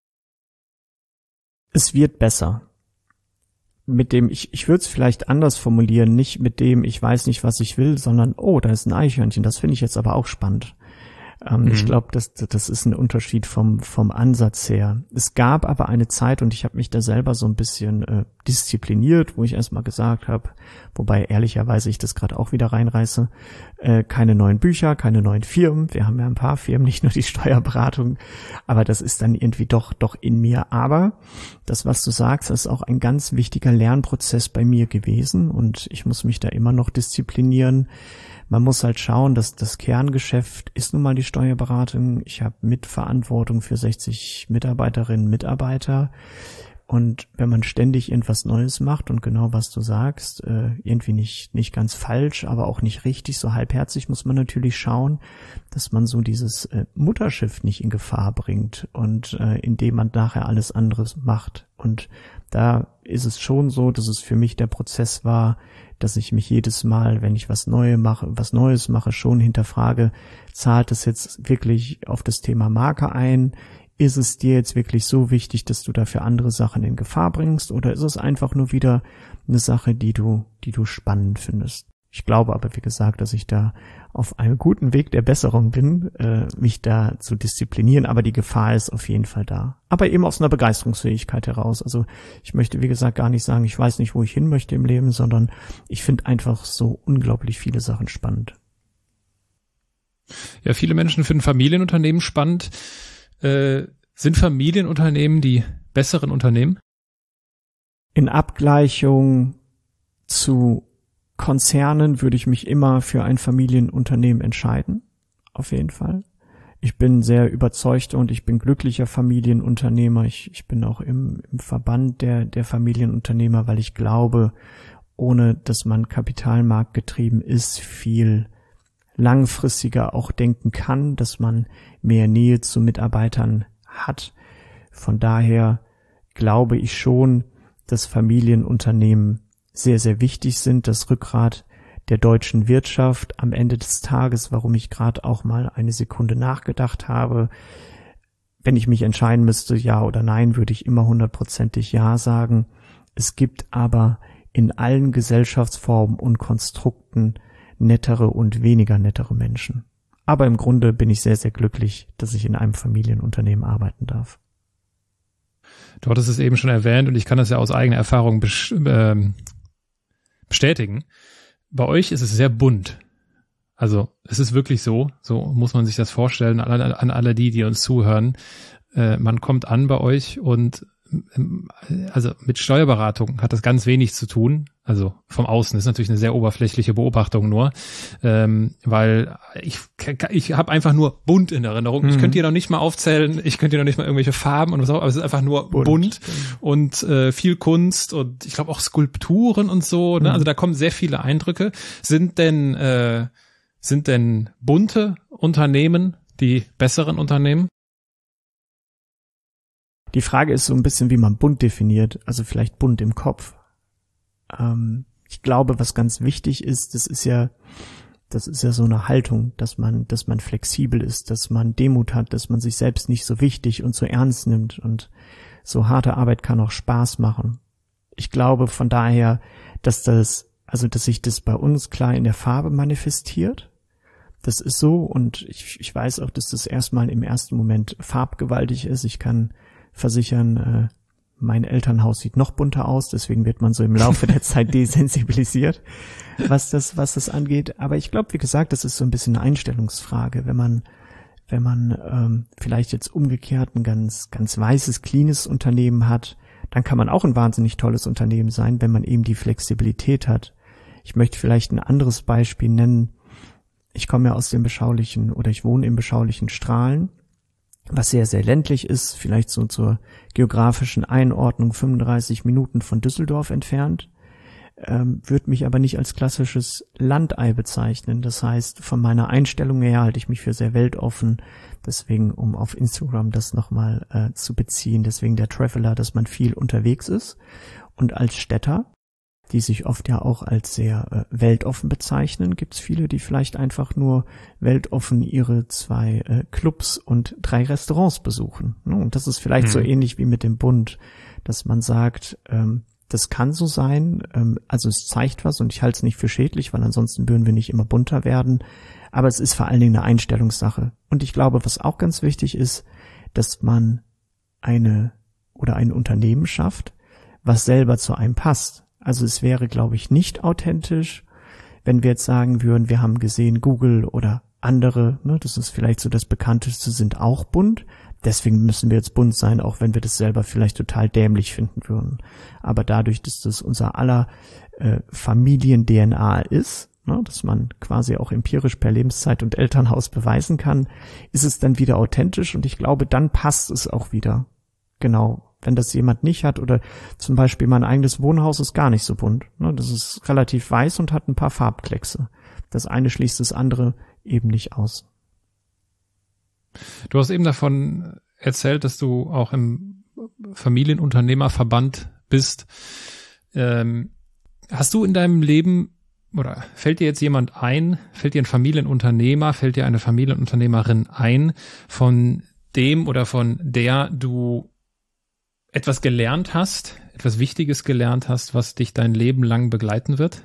Es wird besser. Mit dem, ich würde es vielleicht anders formulieren, nicht mit dem, ich weiß nicht, was ich will, sondern, oh, da ist ein Eichhörnchen, das finde ich jetzt aber auch spannend. Ich glaube, das ist ein Unterschied vom Ansatz her. Es gab aber eine Zeit, und ich habe mich da selber so ein bisschen diszipliniert, wo ich erstmal gesagt habe, wobei ehrlicherweise ich das gerade auch wieder reinreiße, keine neuen Bücher, keine neuen Firmen. Wir haben ja ein paar Firmen, nicht nur die Steuerberatung, aber das ist dann irgendwie doch in mir. Aber das, was du sagst, ist auch ein ganz wichtiger Lernprozess bei mir gewesen und ich muss mich da immer noch disziplinieren. Man muss halt schauen, dass das Kerngeschäft ist nun mal die Steuerberatung. Ich habe Mitverantwortung für 60 Mitarbeiterinnen und Mitarbeiter. Und wenn man ständig irgendwas Neues macht und genau was du sagst, irgendwie nicht ganz falsch, aber auch nicht richtig, so halbherzig, muss man natürlich schauen, dass man so dieses Mutterschiff nicht in Gefahr bringt und indem man nachher alles anderes macht. Und da ist es schon so, dass es für mich der Prozess war, dass ich mich jedes Mal, wenn ich was Neues mache, schon hinterfrage, zahlt es jetzt wirklich auf das Thema Marke ein? Ist es dir jetzt wirklich so wichtig, dass du dafür andere Sachen in Gefahr bringst? Oder ist es einfach nur wieder eine Sache, die du spannend findest? Ich glaube aber, wie gesagt, dass ich da auf einem guten Weg der Besserung bin, mich da zu disziplinieren. Aber die Gefahr ist auf jeden Fall da. Aber eben aus einer Begeisterungsfähigkeit heraus. Also ich möchte, wie gesagt, gar nicht sagen, ich weiß nicht, wo ich hin möchte im Leben, sondern ich finde einfach so unglaublich viele Sachen spannend. Ja, viele Menschen finden Familienunternehmen spannend. Sind Familienunternehmen die besseren Unternehmen? In Abgleichung zu Konzernen würde ich mich immer für ein Familienunternehmen entscheiden, auf jeden Fall. Ich bin sehr überzeugter und ich bin glücklicher Familienunternehmer. Ich bin auch im Verband der Familienunternehmer, weil ich glaube, ohne dass man kapitalmarktgetrieben ist, viel langfristiger auch denken kann, dass man mehr Nähe zu Mitarbeitern hat. Von daher glaube ich schon, dass Familienunternehmen sehr, sehr wichtig sind, das Rückgrat der deutschen Wirtschaft am Ende des Tages, warum ich gerade auch mal eine Sekunde nachgedacht habe. Wenn ich mich entscheiden müsste, ja oder nein, würde ich immer 100%ig ja sagen. Es gibt aber in allen Gesellschaftsformen und Konstrukten nettere und weniger nettere Menschen. Aber im Grunde bin ich sehr, sehr glücklich, dass ich in einem Familienunternehmen arbeiten darf. Du hattest es eben schon erwähnt und ich kann das ja aus eigener Erfahrung bestätigen. Bei euch ist es sehr bunt. Also es ist wirklich so muss man sich das vorstellen, an alle die uns zuhören. Man kommt an bei euch und also mit Steuerberatung hat das ganz wenig zu tun. Also vom Außen, das ist natürlich eine sehr oberflächliche Beobachtung nur, weil ich habe einfach nur bunt in Erinnerung. Ich könnte dir noch nicht mal aufzählen, ich könnte dir noch nicht mal irgendwelche Farben und was auch, aber es ist einfach nur bunt und viel Kunst und ich glaube auch Skulpturen und so. Ne? Also da kommen sehr viele Eindrücke. Sind denn bunte Unternehmen die besseren Unternehmen? Die Frage ist so ein bisschen, wie man bunt definiert, also vielleicht bunt im Kopf. Ich glaube, was ganz wichtig ist, das ist ja so eine Haltung, dass man flexibel ist, dass man Demut hat, dass man sich selbst nicht so wichtig und so ernst nimmt und so harte Arbeit kann auch Spaß machen. Ich glaube von daher, dass sich das bei uns klar in der Farbe manifestiert. Das ist so und ich weiß auch, dass das erstmal im ersten Moment farbgewaltig ist. Ich kann versichern, mein Elternhaus sieht noch bunter aus, deswegen wird man so im Laufe der Zeit desensibilisiert, was das angeht. Aber ich glaube, wie gesagt, das ist so ein bisschen eine Einstellungsfrage. Wenn man vielleicht jetzt umgekehrt ein ganz, ganz weißes, cleanes Unternehmen hat, dann kann man auch ein wahnsinnig tolles Unternehmen sein, wenn man eben die Flexibilität hat. Ich möchte vielleicht ein anderes Beispiel nennen. Ich komme ja aus dem beschaulichen oder ich wohne im beschaulichen Strahlen, was sehr, sehr ländlich ist, vielleicht so zur geografischen Einordnung 35 Minuten von Düsseldorf entfernt, würde mich aber nicht als klassisches Landei bezeichnen. Das heißt, von meiner Einstellung her halte ich mich für sehr weltoffen, deswegen, um auf Instagram das nochmal zu beziehen, deswegen der Traveler, dass man viel unterwegs ist und als Städter, die sich oft ja auch als sehr weltoffen bezeichnen, gibt es viele, die vielleicht einfach nur weltoffen ihre 2 Clubs und 3 Restaurants besuchen. Und das ist vielleicht so ähnlich wie mit dem Bund, dass man sagt, das kann so sein, also es zeigt was und ich halte es nicht für schädlich, weil ansonsten würden wir nicht immer bunter werden, aber es ist vor allen Dingen eine Einstellungssache. Und ich glaube, was auch ganz wichtig ist, dass man ein Unternehmen schafft, was selber zu einem passt. Also es wäre, glaube ich, nicht authentisch, wenn wir jetzt sagen würden, wir haben gesehen, Google oder andere, ne, das ist vielleicht so das Bekannteste, sind auch bunt. Deswegen müssen wir jetzt bunt sein, auch wenn wir das selber vielleicht total dämlich finden würden. Aber dadurch, dass das unser aller Familien-DNA ist, ne, dass man quasi auch empirisch per Lebenszeit und Elternhaus beweisen kann, ist es dann wieder authentisch und ich glaube, dann passt es auch wieder. Genau. Wenn das jemand nicht hat oder zum Beispiel mein eigenes Wohnhaus ist gar nicht so bunt. Ne? Das ist relativ weiß und hat ein paar Farbkleckse. Das eine schließt das andere eben nicht aus. Du hast eben davon erzählt, dass du auch im Familienunternehmerverband bist. Hast du in deinem Leben oder fällt dir jetzt jemand ein, fällt dir ein Familienunternehmer, fällt dir eine Familienunternehmerin ein, von dem oder von der du etwas gelernt hast, etwas Wichtiges gelernt hast, was dich dein Leben lang begleiten wird?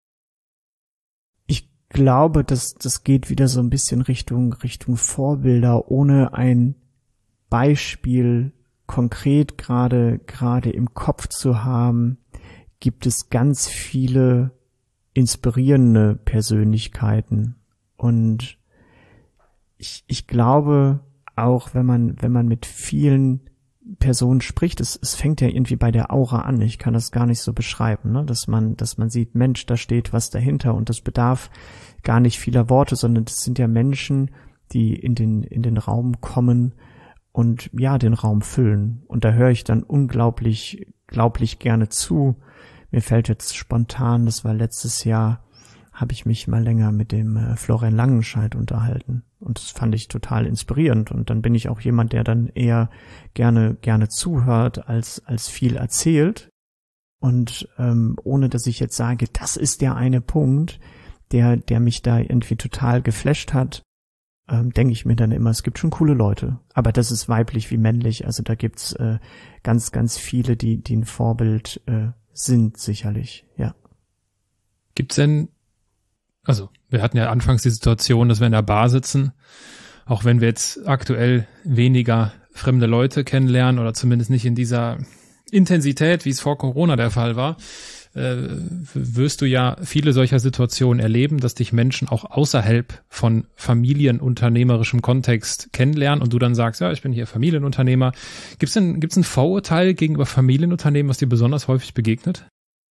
Ich glaube, das geht wieder so ein bisschen Richtung Vorbilder, ohne ein Beispiel konkret gerade im Kopf zu haben, gibt es ganz viele inspirierende Persönlichkeiten. Und ich glaube auch, wenn man mit vielen Person spricht, es fängt ja irgendwie bei der Aura an. Ich kann das gar nicht so beschreiben, ne? Dass man sieht, Mensch, da steht was dahinter und das bedarf gar nicht vieler Worte, sondern das sind ja Menschen, die in den Raum kommen und ja, den Raum füllen. Und da höre ich dann unglaublich gerne zu. Mir fällt jetzt spontan, das war letztes Jahr, habe ich mich mal länger mit dem Florian Langenscheidt unterhalten. Und das fand ich total inspirierend. Und dann bin ich auch jemand, der dann eher gerne zuhört, als viel erzählt. Und ohne dass ich jetzt sage, das ist der eine Punkt, der mich da irgendwie total geflasht hat, denke ich mir dann immer, es gibt schon coole Leute. Aber das ist weiblich wie männlich. Also da gibt's ganz, ganz viele, die ein Vorbild sind, sicherlich, ja. Gibt's denn, also wir hatten ja anfangs die Situation, dass wir in der Bar sitzen, auch wenn wir jetzt aktuell weniger fremde Leute kennenlernen oder zumindest nicht in dieser Intensität, wie es vor Corona der Fall war, wirst du ja viele solcher Situationen erleben, dass dich Menschen auch außerhalb von familienunternehmerischem Kontext kennenlernen und du dann sagst, ja, ich bin hier Familienunternehmer. Gibt's ein Vorurteil gegenüber Familienunternehmen, was dir besonders häufig begegnet?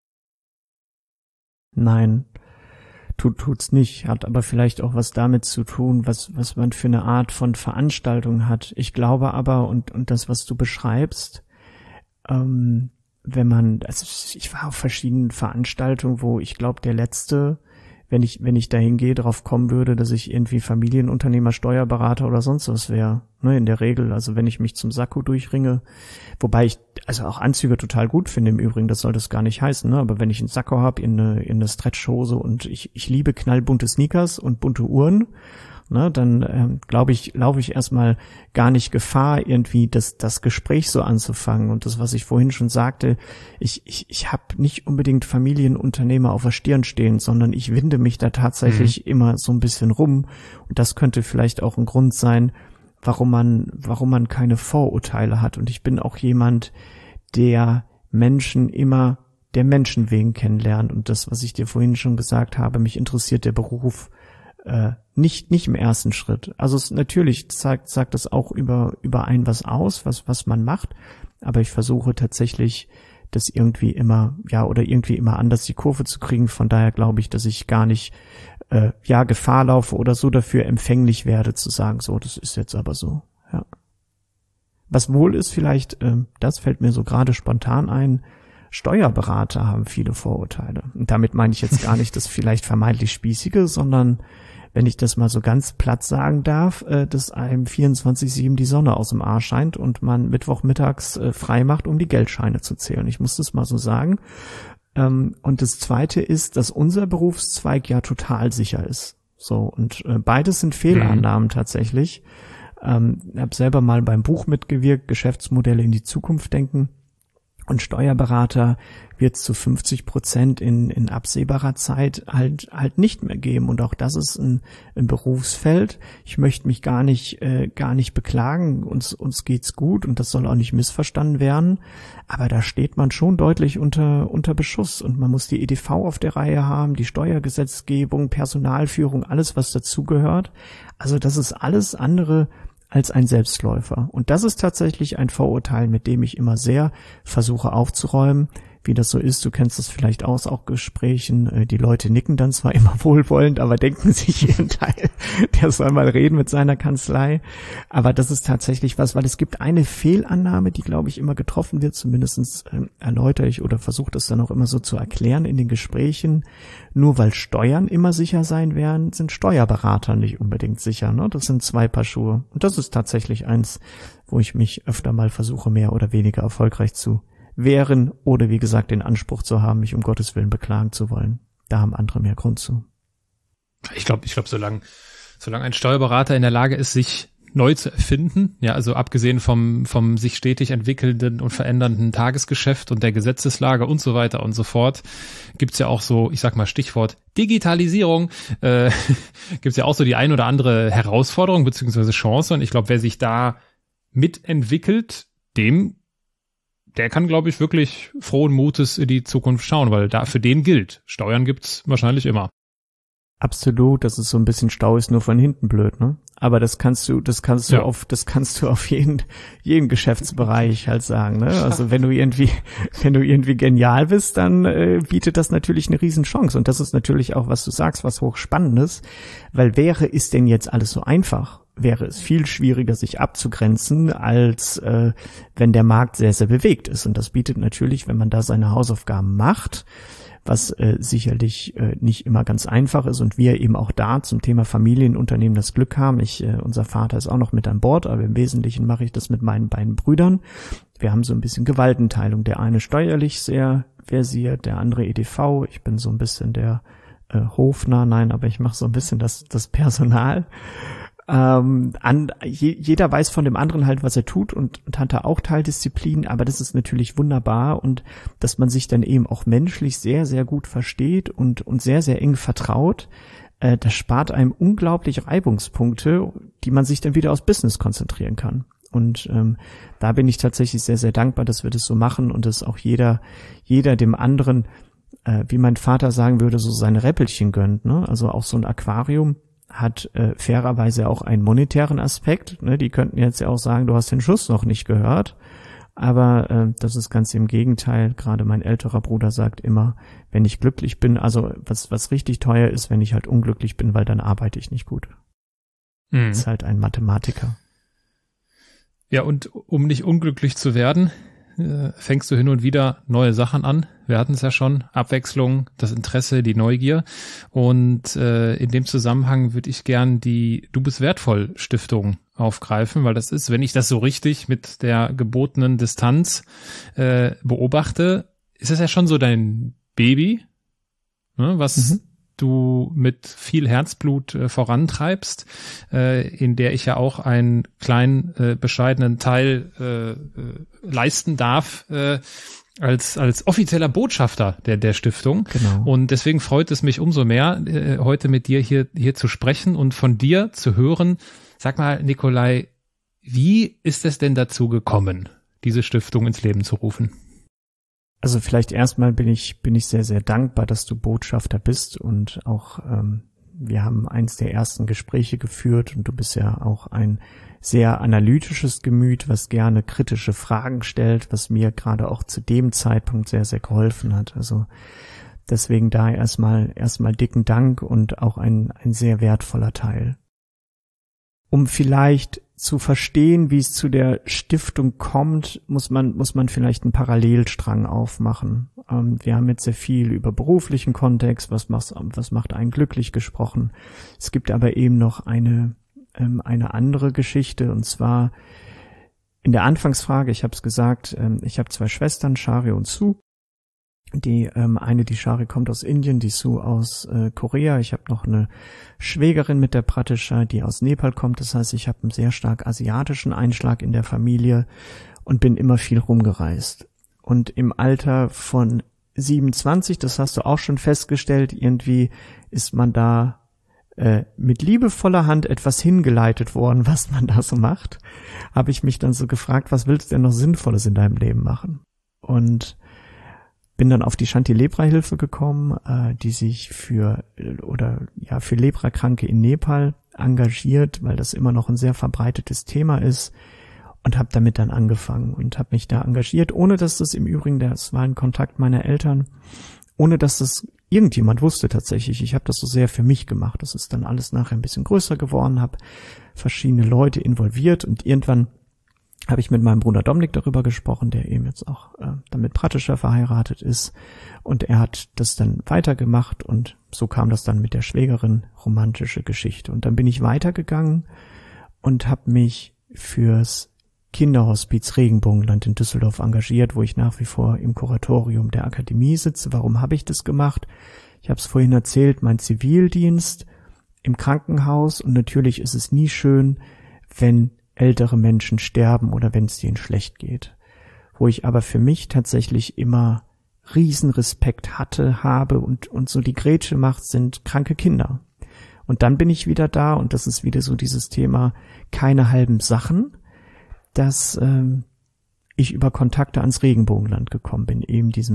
Nein, tut's nicht, hat aber vielleicht auch was damit zu tun, was man für eine Art von Veranstaltung hat. Ich glaube aber, und das, was du beschreibst, ich war auf verschiedenen Veranstaltungen, wo ich glaube, der letzte, wenn ich dahin gehe, drauf kommen würde, dass ich irgendwie Familienunternehmer, Steuerberater oder sonst was wäre, ne, in der Regel, also wenn ich mich zum Sakko durchringe, wobei ich also auch Anzüge total gut finde im Übrigen, das soll das gar nicht heißen, ne, aber wenn ich einen Sakko habe in eine Stretchhose und ich liebe knallbunte Sneakers und bunte Uhren, ne, dann glaube ich, laufe ich erstmal gar nicht Gefahr, irgendwie das Gespräch so anzufangen. Und das, was ich vorhin schon sagte, ich habe nicht unbedingt Familienunternehmer auf der Stirn stehen, sondern ich winde mich da tatsächlich immer so ein bisschen rum. Und das könnte vielleicht auch ein Grund sein, warum man keine Vorurteile hat. Und ich bin auch jemand, der Menschen immer der Menschen wegen kennenlernt. Und das, was ich dir vorhin schon gesagt habe, mich interessiert der Beruf nicht im ersten Schritt. Also natürlich sagt das auch über ein was aus, was man macht, aber ich versuche tatsächlich, das irgendwie immer anders die Kurve zu kriegen. Von daher glaube ich, dass ich gar nicht Gefahr laufe oder so dafür empfänglich werde, zu sagen, so, das ist jetzt aber so. Ja. Was wohl ist vielleicht, das fällt mir so gerade spontan ein, Steuerberater haben viele Vorurteile. Und damit meine ich jetzt gar nicht das vielleicht vermeintlich Spießige, sondern wenn ich das mal so ganz platt sagen darf, dass einem 24/7 die Sonne aus dem Arsch scheint und man mittwochmittags frei macht, um die Geldscheine zu zählen. Ich muss das mal so sagen. Und das Zweite ist, dass unser Berufszweig ja total sicher ist. So, und beides sind Fehlannahmen tatsächlich. Habe selber mal beim Buch mitgewirkt, Geschäftsmodelle in die Zukunft denken. Und Steuerberater wird es zu 50% in absehbarer Zeit halt nicht mehr geben. Und auch das ist ein Berufsfeld. Ich möchte mich gar nicht beklagen. Uns geht's gut und das soll auch nicht missverstanden werden. Aber da steht man schon deutlich unter Beschuss und man muss die EDV auf der Reihe haben, die Steuergesetzgebung, Personalführung, alles was dazugehört. Also das ist alles andere als ein Selbstläufer. Und das ist tatsächlich ein Vorurteil, mit dem ich immer sehr versuche aufzuräumen, wie das so ist. Du kennst das vielleicht aus auch Gesprächen. Die Leute nicken dann zwar immer wohlwollend, aber denken sich ihren Teil, der soll mal reden mit seiner Kanzlei. Aber das ist tatsächlich was, weil es gibt eine Fehlannahme, die, glaube ich, immer getroffen wird. Zumindest erläutere ich oder versuche das dann auch immer so zu erklären in den Gesprächen. Nur weil Steuern immer sicher sein werden, sind Steuerberater nicht unbedingt sicher. Ne? Das sind zwei Paar Schuhe. Und das ist tatsächlich eins, wo ich mich öfter mal versuche, mehr oder weniger erfolgreich zu wehren oder wie gesagt den Anspruch zu haben, mich um Gottes Willen beklagen zu wollen. Da haben andere mehr Grund zu. Ich glaube, solange ein Steuerberater in der Lage ist, sich neu zu erfinden, ja, also abgesehen vom sich stetig entwickelnden und verändernden Tagesgeschäft und der Gesetzeslage und so weiter und so fort, gibt's ja auch so, ich sag mal Stichwort Digitalisierung, gibt's ja auch so die ein oder andere Herausforderung beziehungsweise Chance und ich glaube, wer sich da mitentwickelt, der kann, glaube ich, wirklich frohen Mutes in die Zukunft schauen, weil da für den gilt, Steuern gibt's wahrscheinlich immer. Absolut, das ist so ein bisschen Stau ist nur von hinten blöd, ne? Aber das kannst du auf jeden Geschäftsbereich halt sagen, ne? Also wenn du irgendwie genial bist, dann bietet das natürlich eine Riesenchance. Und das ist natürlich auch, was du sagst, was hochspannendes, weil ist denn jetzt alles so einfach? Wäre es viel schwieriger, sich abzugrenzen, als wenn der Markt sehr, sehr bewegt ist. Und das bietet natürlich, wenn man da seine Hausaufgaben macht, was sicherlich nicht immer ganz einfach ist und wir eben auch da zum Thema Familienunternehmen das Glück haben. Unser Vater ist auch noch mit an Bord, aber im Wesentlichen mache ich das mit meinen beiden Brüdern. Wir haben so ein bisschen Gewaltenteilung. Der eine steuerlich sehr versiert, der andere EDV. Ich bin so ein bisschen der Hofner, aber ich mache so ein bisschen das Personal. Jeder weiß von dem anderen halt, was er tut und hat da auch Teildisziplin, aber das ist natürlich wunderbar und dass man sich dann eben auch menschlich sehr, sehr gut versteht und sehr, sehr eng vertraut, das spart einem unglaublich Reibungspunkte, die man sich dann wieder aufs Business konzentrieren kann. Und da bin ich tatsächlich sehr, sehr dankbar, dass wir das so machen und dass auch jeder dem anderen, wie mein Vater sagen würde, so seine Räppelchen gönnt, ne? Also auch so ein Aquarium hat fairerweise auch einen monetären Aspekt. Ne? Die könnten jetzt ja auch sagen, du hast den Schuss noch nicht gehört. Aber das ist ganz im Gegenteil. Gerade mein älterer Bruder sagt immer, wenn ich glücklich bin, also was richtig teuer ist, wenn ich halt unglücklich bin, weil dann arbeite ich nicht gut. Das ist halt ein Mathematiker. Ja, und um nicht unglücklich zu werden, fängst du hin und wieder neue Sachen an. Wir hatten es ja schon, Abwechslung, das Interesse, die Neugier. Und in dem Zusammenhang würde ich gern die Du bist wertvoll Stiftung aufgreifen, weil das ist, wenn ich das so richtig mit der gebotenen Distanz beobachte, ist das ja schon so dein Baby, ne, was du mit viel Herzblut vorantreibst, in der ich ja auch einen kleinen, bescheidenen Teil leisten darf, als offizieller Botschafter der Stiftung. Genau. Und deswegen freut es mich umso mehr, heute mit dir hier zu sprechen und von dir zu hören. Sag mal, Nikolai, wie ist es denn dazu gekommen, diese Stiftung ins Leben zu rufen? Also vielleicht erstmal bin ich sehr, sehr dankbar, dass du Botschafter bist und auch wir haben eins der ersten Gespräche geführt und du bist ja auch ein sehr analytisches Gemüt, was gerne kritische Fragen stellt, was mir gerade auch zu dem Zeitpunkt sehr, sehr geholfen hat. Also deswegen da erstmal dicken Dank und auch ein sehr wertvoller Teil. Um vielleicht zu verstehen, wie es zu der Stiftung kommt, muss man vielleicht einen Parallelstrang aufmachen. Wir haben jetzt sehr viel über beruflichen Kontext, was macht einen glücklich gesprochen. Es gibt aber eben noch eine andere Geschichte, und zwar in der Anfangsfrage, ich habe es gesagt, ich habe 2 Schwestern, Shari und Sue. Die Shari kommt aus Indien, die Sue aus Korea. Ich habe noch eine Schwägerin mit der Pratischa, die aus Nepal kommt. Das heißt, ich habe einen sehr stark asiatischen Einschlag in der Familie und bin immer viel rumgereist. Und im Alter von 27, das hast du auch schon festgestellt, irgendwie ist man da mit liebevoller Hand etwas hingeleitet worden, was man da so macht. Habe ich mich dann so gefragt, was willst du denn noch Sinnvolles in deinem Leben machen? Und bin dann auf die Shanti-Lepra-Hilfe gekommen, die sich für Leprakranke in Nepal engagiert, weil das immer noch ein sehr verbreitetes Thema ist, und habe damit dann angefangen und habe mich da engagiert, ohne dass das im Übrigen, das war ein Kontakt meiner Eltern, ohne dass das irgendjemand wusste tatsächlich. Ich habe das so sehr für mich gemacht. Das ist dann alles nachher ein bisschen größer geworden, habe verschiedene Leute involviert und irgendwann habe ich mit meinem Bruder Dominik darüber gesprochen, der eben jetzt auch damit Pratischa verheiratet ist, und er hat das dann weitergemacht und so kam das dann mit der Schwägerin, romantische Geschichte. Und dann bin ich weitergegangen und habe mich fürs Kinderhospiz Regenbogenland in Düsseldorf engagiert, wo ich nach wie vor im Kuratorium der Akademie sitze. Warum habe ich das gemacht? Ich habe es vorhin erzählt, mein Zivildienst im Krankenhaus, und natürlich ist es nie schön, wenn ältere Menschen sterben oder wenn es denen schlecht geht. Wo ich aber für mich tatsächlich immer Riesenrespekt habe und so die Grätsche macht, sind kranke Kinder. Und dann bin ich wieder da, und das ist wieder so dieses Thema keine halben Sachen, dass ich über Kontakte ans Regenbogenland gekommen bin, eben diesem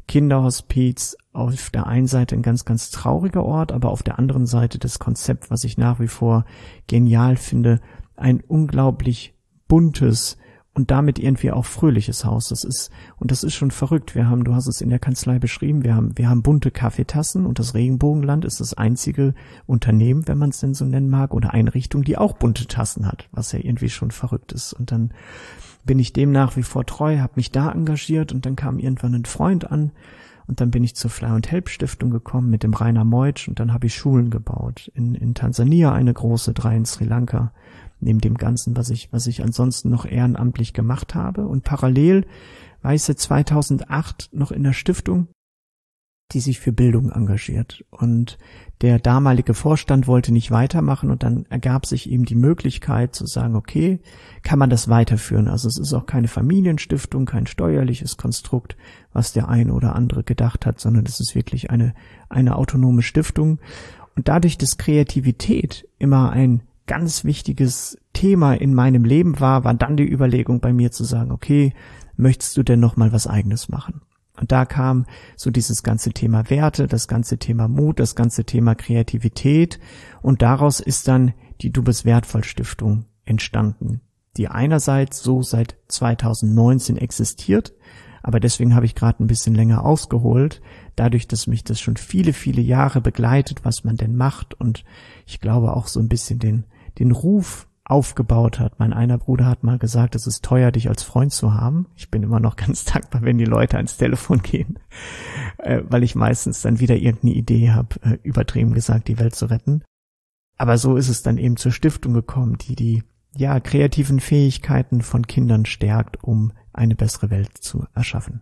Kinderhospiz auf der einen Seite ein ganz, ganz trauriger Ort, aber auf der anderen Seite das Konzept, was ich nach wie vor genial finde, ein unglaublich buntes und damit irgendwie auch fröhliches Haus. Das ist schon verrückt. Du hast es in der Kanzlei beschrieben, wir haben bunte Kaffeetassen und das Regenbogenland ist das einzige Unternehmen, wenn man es denn so nennen mag, oder Einrichtung, die auch bunte Tassen hat, was ja irgendwie schon verrückt ist. Und dann bin ich dem nach wie vor treu, habe mich da engagiert und dann kam irgendwann ein Freund an und dann bin ich zur Fly and Help Stiftung gekommen mit dem Rainer Meutsch und dann habe ich Schulen gebaut. In Tansania eine große, 3 in Sri Lanka. Neben dem Ganzen, was ich ansonsten noch ehrenamtlich gemacht habe. Und parallel war ich seit 2008 noch in der Stiftung, die sich für Bildung engagiert. Und der damalige Vorstand wollte nicht weitermachen und dann ergab sich ihm die Möglichkeit zu sagen, okay, kann man das weiterführen? Also es ist auch keine Familienstiftung, kein steuerliches Konstrukt, was der eine oder andere gedacht hat, sondern es ist wirklich eine autonome Stiftung. Und dadurch, dass Kreativität immer ein ganz wichtiges Thema in meinem Leben war dann die Überlegung bei mir zu sagen, okay, möchtest du denn noch mal was Eigenes machen? Und da kam so dieses ganze Thema Werte, das ganze Thema Mut, das ganze Thema Kreativität und daraus ist dann die Du bist wertvoll Stiftung entstanden, die einerseits so seit 2019 existiert, aber deswegen habe ich gerade ein bisschen länger ausgeholt, dadurch, dass mich das schon viele, viele Jahre begleitet, was man denn macht und ich glaube auch so ein bisschen den Ruf aufgebaut hat. Mein einer Bruder hat mal gesagt, es ist teuer, dich als Freund zu haben. Ich bin immer noch ganz dankbar, wenn die Leute ans Telefon gehen, weil ich meistens dann wieder irgendeine Idee habe, übertrieben gesagt, die Welt zu retten. Aber so ist es dann eben zur Stiftung gekommen, die kreativen Fähigkeiten von Kindern stärkt, um eine bessere Welt zu erschaffen.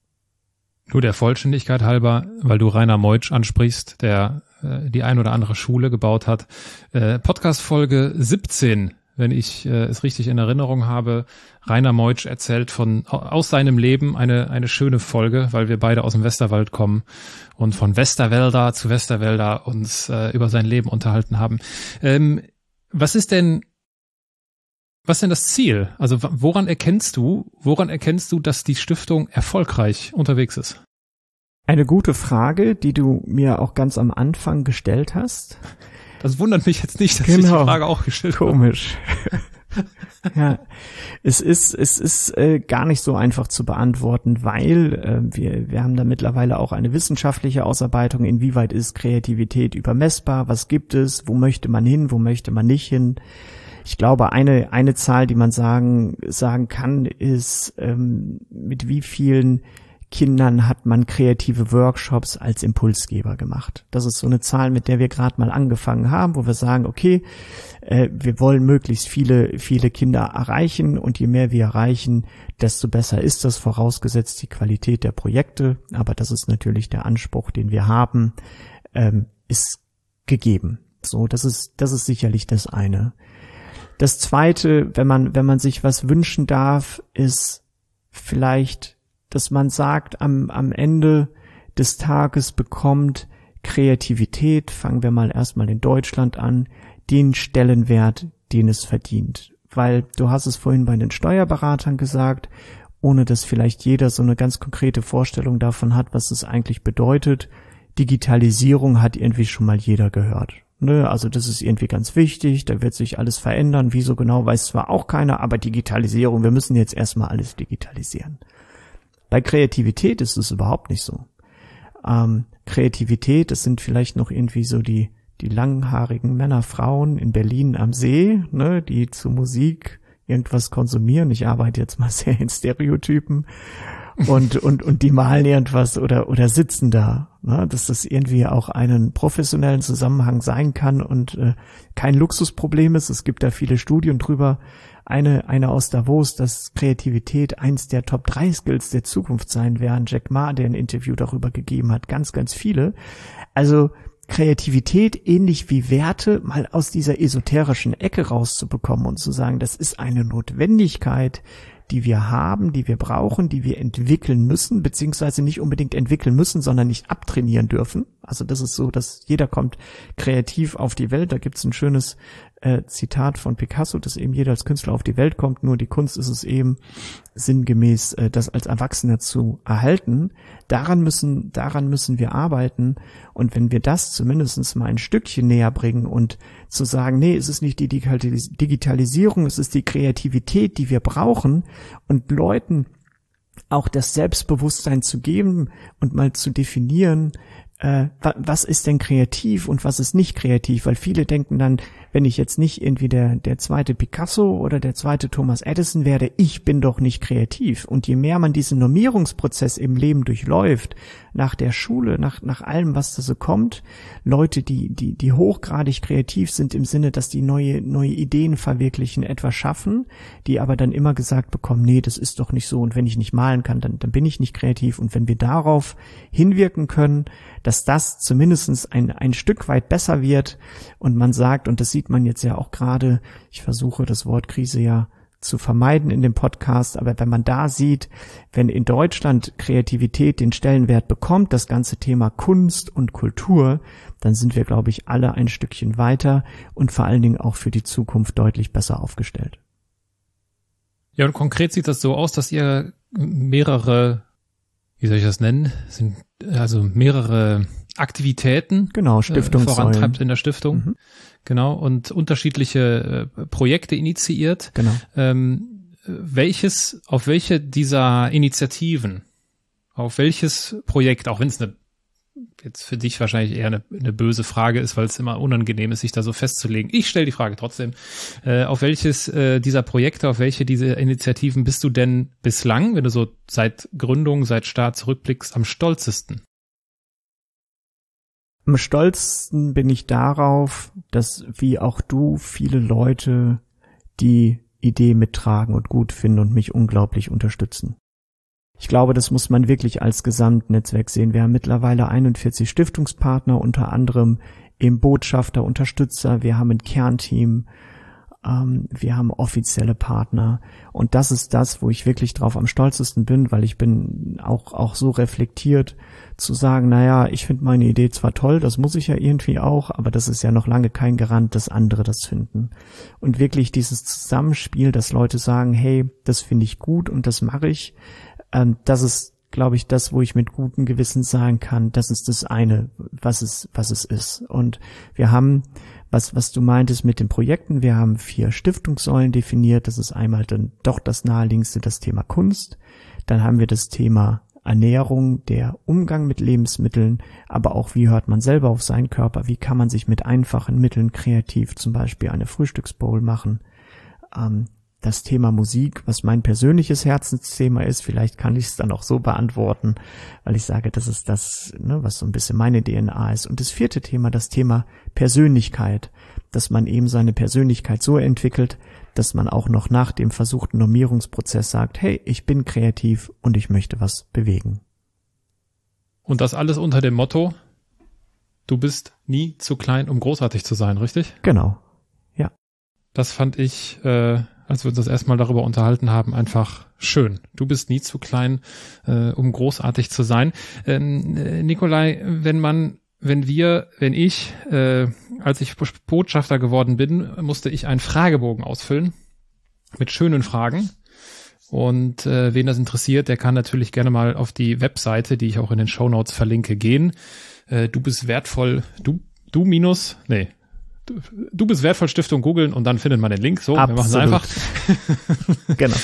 Nur der Vollständigkeit halber, weil du Rainer Meutsch ansprichst, der die ein oder andere Schule gebaut hat. Podcast-Folge 17, wenn ich es richtig in Erinnerung habe. Rainer Meutsch erzählt aus seinem Leben eine schöne Folge, weil wir beide aus dem Westerwald kommen und von Westerwälder zu Westerwälder uns über sein Leben unterhalten haben. Was ist denn das Ziel? Also woran erkennst du, dass die Stiftung erfolgreich unterwegs ist? Eine gute Frage, die du mir auch ganz am Anfang gestellt hast. Das wundert mich jetzt nicht, dass ich die Frage auch gestellt habe. Komisch. Ja, es ist gar nicht so einfach zu beantworten, weil wir haben da mittlerweile auch eine wissenschaftliche Ausarbeitung, inwieweit ist Kreativität übermessbar, was gibt es, wo möchte man hin, wo möchte man nicht hin. Ich glaube, eine Zahl, die man sagen kann, ist, mit wie vielen Kindern hat man kreative Workshops als Impulsgeber gemacht. Das ist so eine Zahl, mit der wir gerade mal angefangen haben, wo wir sagen, okay, wir wollen möglichst viele Kinder erreichen und je mehr wir erreichen, desto besser ist das, vorausgesetzt die Qualität der Projekte. Aber das ist natürlich der Anspruch, den wir haben, ist gegeben. So, das ist sicherlich das eine. Das zweite, wenn man sich was wünschen darf, ist vielleicht, dass man sagt, am Ende des Tages bekommt Kreativität, fangen wir mal erstmal in Deutschland an, den Stellenwert, den es verdient. Weil du hast es vorhin bei den Steuerberatern gesagt, ohne dass vielleicht jeder so eine ganz konkrete Vorstellung davon hat, was es eigentlich bedeutet. Digitalisierung hat irgendwie schon mal jeder gehört. Also das ist irgendwie ganz wichtig, da wird sich alles verändern. Wieso genau, weiß zwar auch keiner, aber Digitalisierung, wir müssen jetzt erstmal alles digitalisieren. Bei Kreativität ist es überhaupt nicht so. Kreativität, das sind vielleicht noch irgendwie so die langhaarigen Männer, Frauen in Berlin am See, die zu Musik irgendwas konsumieren. Ich arbeite jetzt mal sehr in Stereotypen. Und die malen irgendwas oder sitzen da, dass das irgendwie auch einen professionellen Zusammenhang sein kann und kein Luxusproblem ist. Es gibt da viele Studien drüber. Eine aus Davos, dass Kreativität eins der Top 3 Skills der Zukunft sein werden. Jack Ma, der ein Interview darüber gegeben hat, ganz, ganz viele. Also Kreativität, ähnlich wie Werte, mal aus dieser esoterischen Ecke rauszubekommen und zu sagen, das ist eine Notwendigkeit, die wir haben, die wir brauchen, die wir entwickeln müssen, beziehungsweise nicht unbedingt entwickeln müssen, sondern nicht abtrainieren dürfen. Also das ist so, dass jeder kommt kreativ auf die Welt. Da gibt's ein schönes Zitat von Picasso, dass eben jeder als Künstler auf die Welt kommt, nur die Kunst ist es eben sinngemäß, das als Erwachsener zu erhalten. Daran müssen wir arbeiten. Und wenn wir das zumindest mal ein Stückchen näher bringen und zu sagen, nee, es ist nicht die Digitalisierung, es ist die Kreativität, die wir brauchen, und Leuten auch das Selbstbewusstsein zu geben und mal zu definieren, was ist denn kreativ und was ist nicht kreativ, weil viele denken dann, wenn ich jetzt nicht irgendwie der zweite Picasso oder der zweite Thomas Edison werde, ich bin doch nicht kreativ. Und je mehr man diesen Normierungsprozess im Leben durchläuft, nach der Schule, nach allem, was da so kommt, Leute, die hochgradig kreativ sind im Sinne, dass die neue Ideen verwirklichen, etwas schaffen, die aber dann immer gesagt bekommen, nee, das ist doch nicht so, und wenn ich nicht malen kann, dann bin ich nicht kreativ. Und wenn wir darauf hinwirken können, dass das zumindest ein Stück weit besser wird und man sagt, und das sieht man jetzt ja auch gerade, ich versuche das Wort Krise ja zu vermeiden in dem Podcast, aber wenn man da sieht, wenn in Deutschland Kreativität den Stellenwert bekommt, das ganze Thema Kunst und Kultur, dann sind wir, glaube ich, alle ein Stückchen weiter und vor allen Dingen auch für die Zukunft deutlich besser aufgestellt. Ja, und konkret sieht das so aus, dass ihr mehrere, wie soll ich das nennen, sind also mehrere Aktivitäten vorantreibt in der Stiftung. Mhm. Genau, und unterschiedliche Projekte initiiert. Genau. Auf welche dieser Initiativen, auf welches Projekt, auch wenn es jetzt für dich wahrscheinlich eher eine böse Frage ist, weil es immer unangenehm ist, sich da so festzulegen. Ich stelle die Frage trotzdem. Auf welches dieser Projekte, auf welche dieser Initiativen bist du denn bislang, wenn du so seit Gründung, seit Start zurückblickst, am stolzesten? Am stolzesten bin ich darauf, dass wie auch du viele Leute die Idee mittragen und gut finden und mich unglaublich unterstützen. Ich glaube, das muss man wirklich als Gesamtnetzwerk sehen. Wir haben mittlerweile 41 Stiftungspartner, unter anderem eben Botschafter, Unterstützer, wir haben ein Kernteam, wir haben offizielle Partner, und das ist das, wo ich wirklich drauf am stolzesten bin, weil ich bin auch so reflektiert zu sagen, naja, ich finde meine Idee zwar toll, das muss ich ja irgendwie auch, aber das ist ja noch lange kein Garant, dass andere das finden. Und wirklich dieses Zusammenspiel, dass Leute sagen, hey, das finde ich gut und das mache ich, das ist, glaube ich, das, wo ich mit gutem Gewissen sagen kann, das ist das eine, was es ist. Und wir haben, was du meintest mit den Projekten, wir haben 4 Stiftungssäulen definiert. Das ist einmal dann doch das naheliegendste, das Thema Kunst. Dann haben wir das Thema Ernährung, der Umgang mit Lebensmitteln, aber auch, wie hört man selber auf seinen Körper, wie kann man sich mit einfachen Mitteln kreativ zum Beispiel eine Frühstücksbowl machen. Das Thema Musik, was mein persönliches Herzensthema ist, vielleicht kann ich es dann auch so beantworten, weil ich sage, das ist das, was so ein bisschen meine DNA ist. Und das 4. Thema, das Thema Persönlichkeit, dass man eben seine Persönlichkeit so entwickelt, dass man auch noch nach dem versuchten Normierungsprozess sagt, hey, ich bin kreativ und ich möchte was bewegen. Und das alles unter dem Motto, du bist nie zu klein, um großartig zu sein, richtig? Genau, ja. Das fand ich, als wir uns das erstmal darüber unterhalten haben, einfach schön. Du bist nie zu klein, um großartig zu sein. Nikolai, als ich Botschafter geworden bin, musste ich einen Fragebogen ausfüllen mit schönen Fragen. Und wen das interessiert, der kann natürlich gerne mal auf die Webseite, die ich auch in den Shownotes verlinke, gehen. Du bist wertvoll, Du bist wertvoll Stiftung googeln und dann findet man den Link. So, Absolut. Wir machen es einfach. Genau.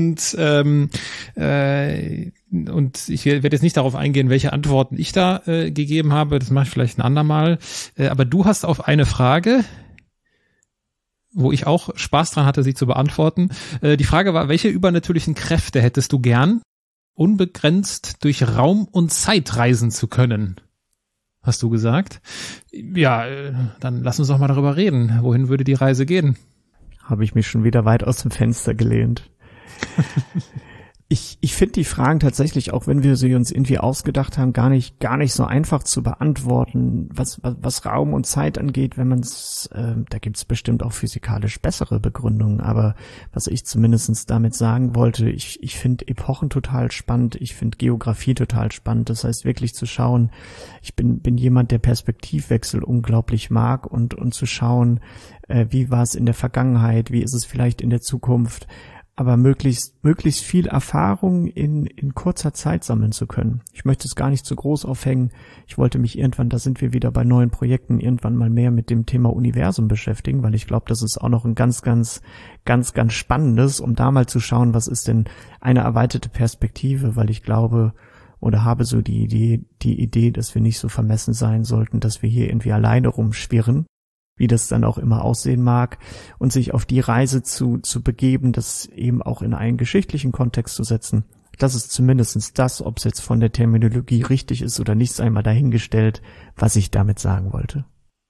Und ich werde jetzt nicht darauf eingehen, welche Antworten ich da gegeben habe. Das mache ich vielleicht ein andermal. Aber du hast auf eine Frage, wo ich auch Spaß dran hatte, sie zu beantworten. Die Frage war, welche übernatürlichen Kräfte hättest du gern, unbegrenzt durch Raum und Zeit reisen zu können? Hast du gesagt? Ja, dann lass uns doch mal darüber reden. Wohin würde die Reise gehen? Habe ich mich schon wieder weit aus dem Fenster gelehnt. Ich finde die Fragen tatsächlich, auch wenn wir sie uns irgendwie ausgedacht haben, gar nicht so einfach zu beantworten, was Raum und Zeit angeht, wenn man es, da gibt es bestimmt auch physikalisch bessere Begründungen, aber was ich zumindest damit sagen wollte, ich finde Epochen total spannend, ich finde Geografie total spannend, das heißt wirklich zu schauen, ich bin jemand, der Perspektivwechsel unglaublich mag und zu schauen, wie war es in der Vergangenheit, wie ist es vielleicht in der Zukunft, aber möglichst viel Erfahrung in kurzer Zeit sammeln zu können. Ich möchte es gar nicht zu groß aufhängen. Ich wollte mich irgendwann, da sind wir wieder bei neuen Projekten, irgendwann mal mehr mit dem Thema Universum beschäftigen, weil ich glaube, das ist auch noch ein ganz spannendes, um da mal zu schauen, was ist denn eine erweiterte Perspektive, weil ich glaube oder habe so die Idee, dass wir nicht so vermessen sein sollten, dass wir hier irgendwie alleine rumschwirren, wie das dann auch immer aussehen mag, und sich auf die Reise zu begeben, das eben auch in einen geschichtlichen Kontext zu setzen. Das ist zumindest das, ob es jetzt von der Terminologie richtig ist oder nicht, sei mal dahingestellt, was ich damit sagen wollte.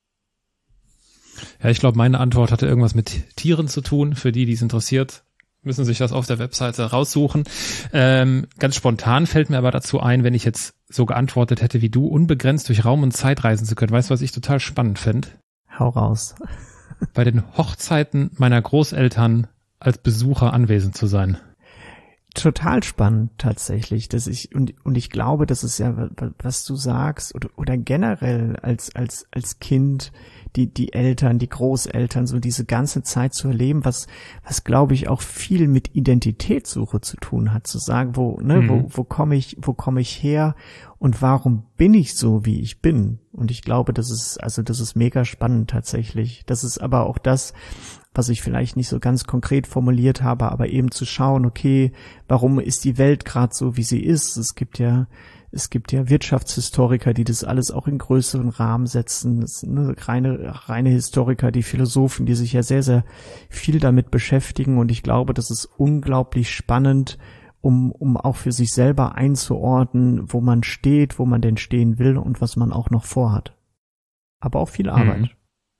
Ja, ich glaube, meine Antwort hatte irgendwas mit Tieren zu tun. Für die es interessiert, müssen sich das auf der Webseite raussuchen. Ganz spontan fällt mir aber dazu ein, wenn ich jetzt so geantwortet hätte wie du, unbegrenzt durch Raum und Zeit reisen zu können. Weißt du, was ich total spannend fände? Hau raus. Bei den Hochzeiten meiner Großeltern als Besucher anwesend zu sein. Total spannend tatsächlich, und ich glaube, das ist ja, was du sagst, oder generell als Kind, die Eltern, die Großeltern, so diese ganze Zeit zu erleben, was glaube ich auch viel mit Identitätssuche zu tun hat, zu sagen, wo komme ich her und warum bin ich so, wie ich bin? Und ich glaube, das ist mega spannend tatsächlich. Das ist aber auch das, was ich vielleicht nicht so ganz konkret formuliert habe, aber eben zu schauen, okay, warum ist die Welt gerade so, wie sie ist? Es gibt ja Wirtschaftshistoriker, die das alles auch in größeren Rahmen setzen. Das sind reine Historiker, die Philosophen, die sich ja sehr, sehr viel damit beschäftigen. Und ich glaube, das ist unglaublich spannend, um auch für sich selber einzuordnen, wo man steht, wo man denn stehen will und was man auch noch vorhat. Aber auch viel Arbeit.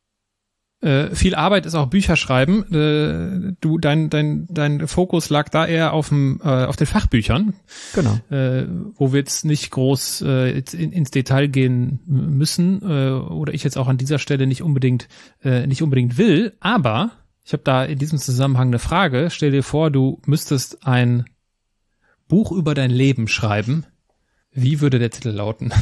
Viel Arbeit ist auch Bücher schreiben. Dein Fokus lag da eher auf den Fachbüchern. Genau. Wo wir jetzt nicht groß ins Detail gehen müssen, oder ich jetzt auch an dieser Stelle nicht unbedingt will. Aber ich habe da in diesem Zusammenhang eine Frage. Stell dir vor, du müsstest ein Buch über dein Leben schreiben. Wie würde der Titel lauten?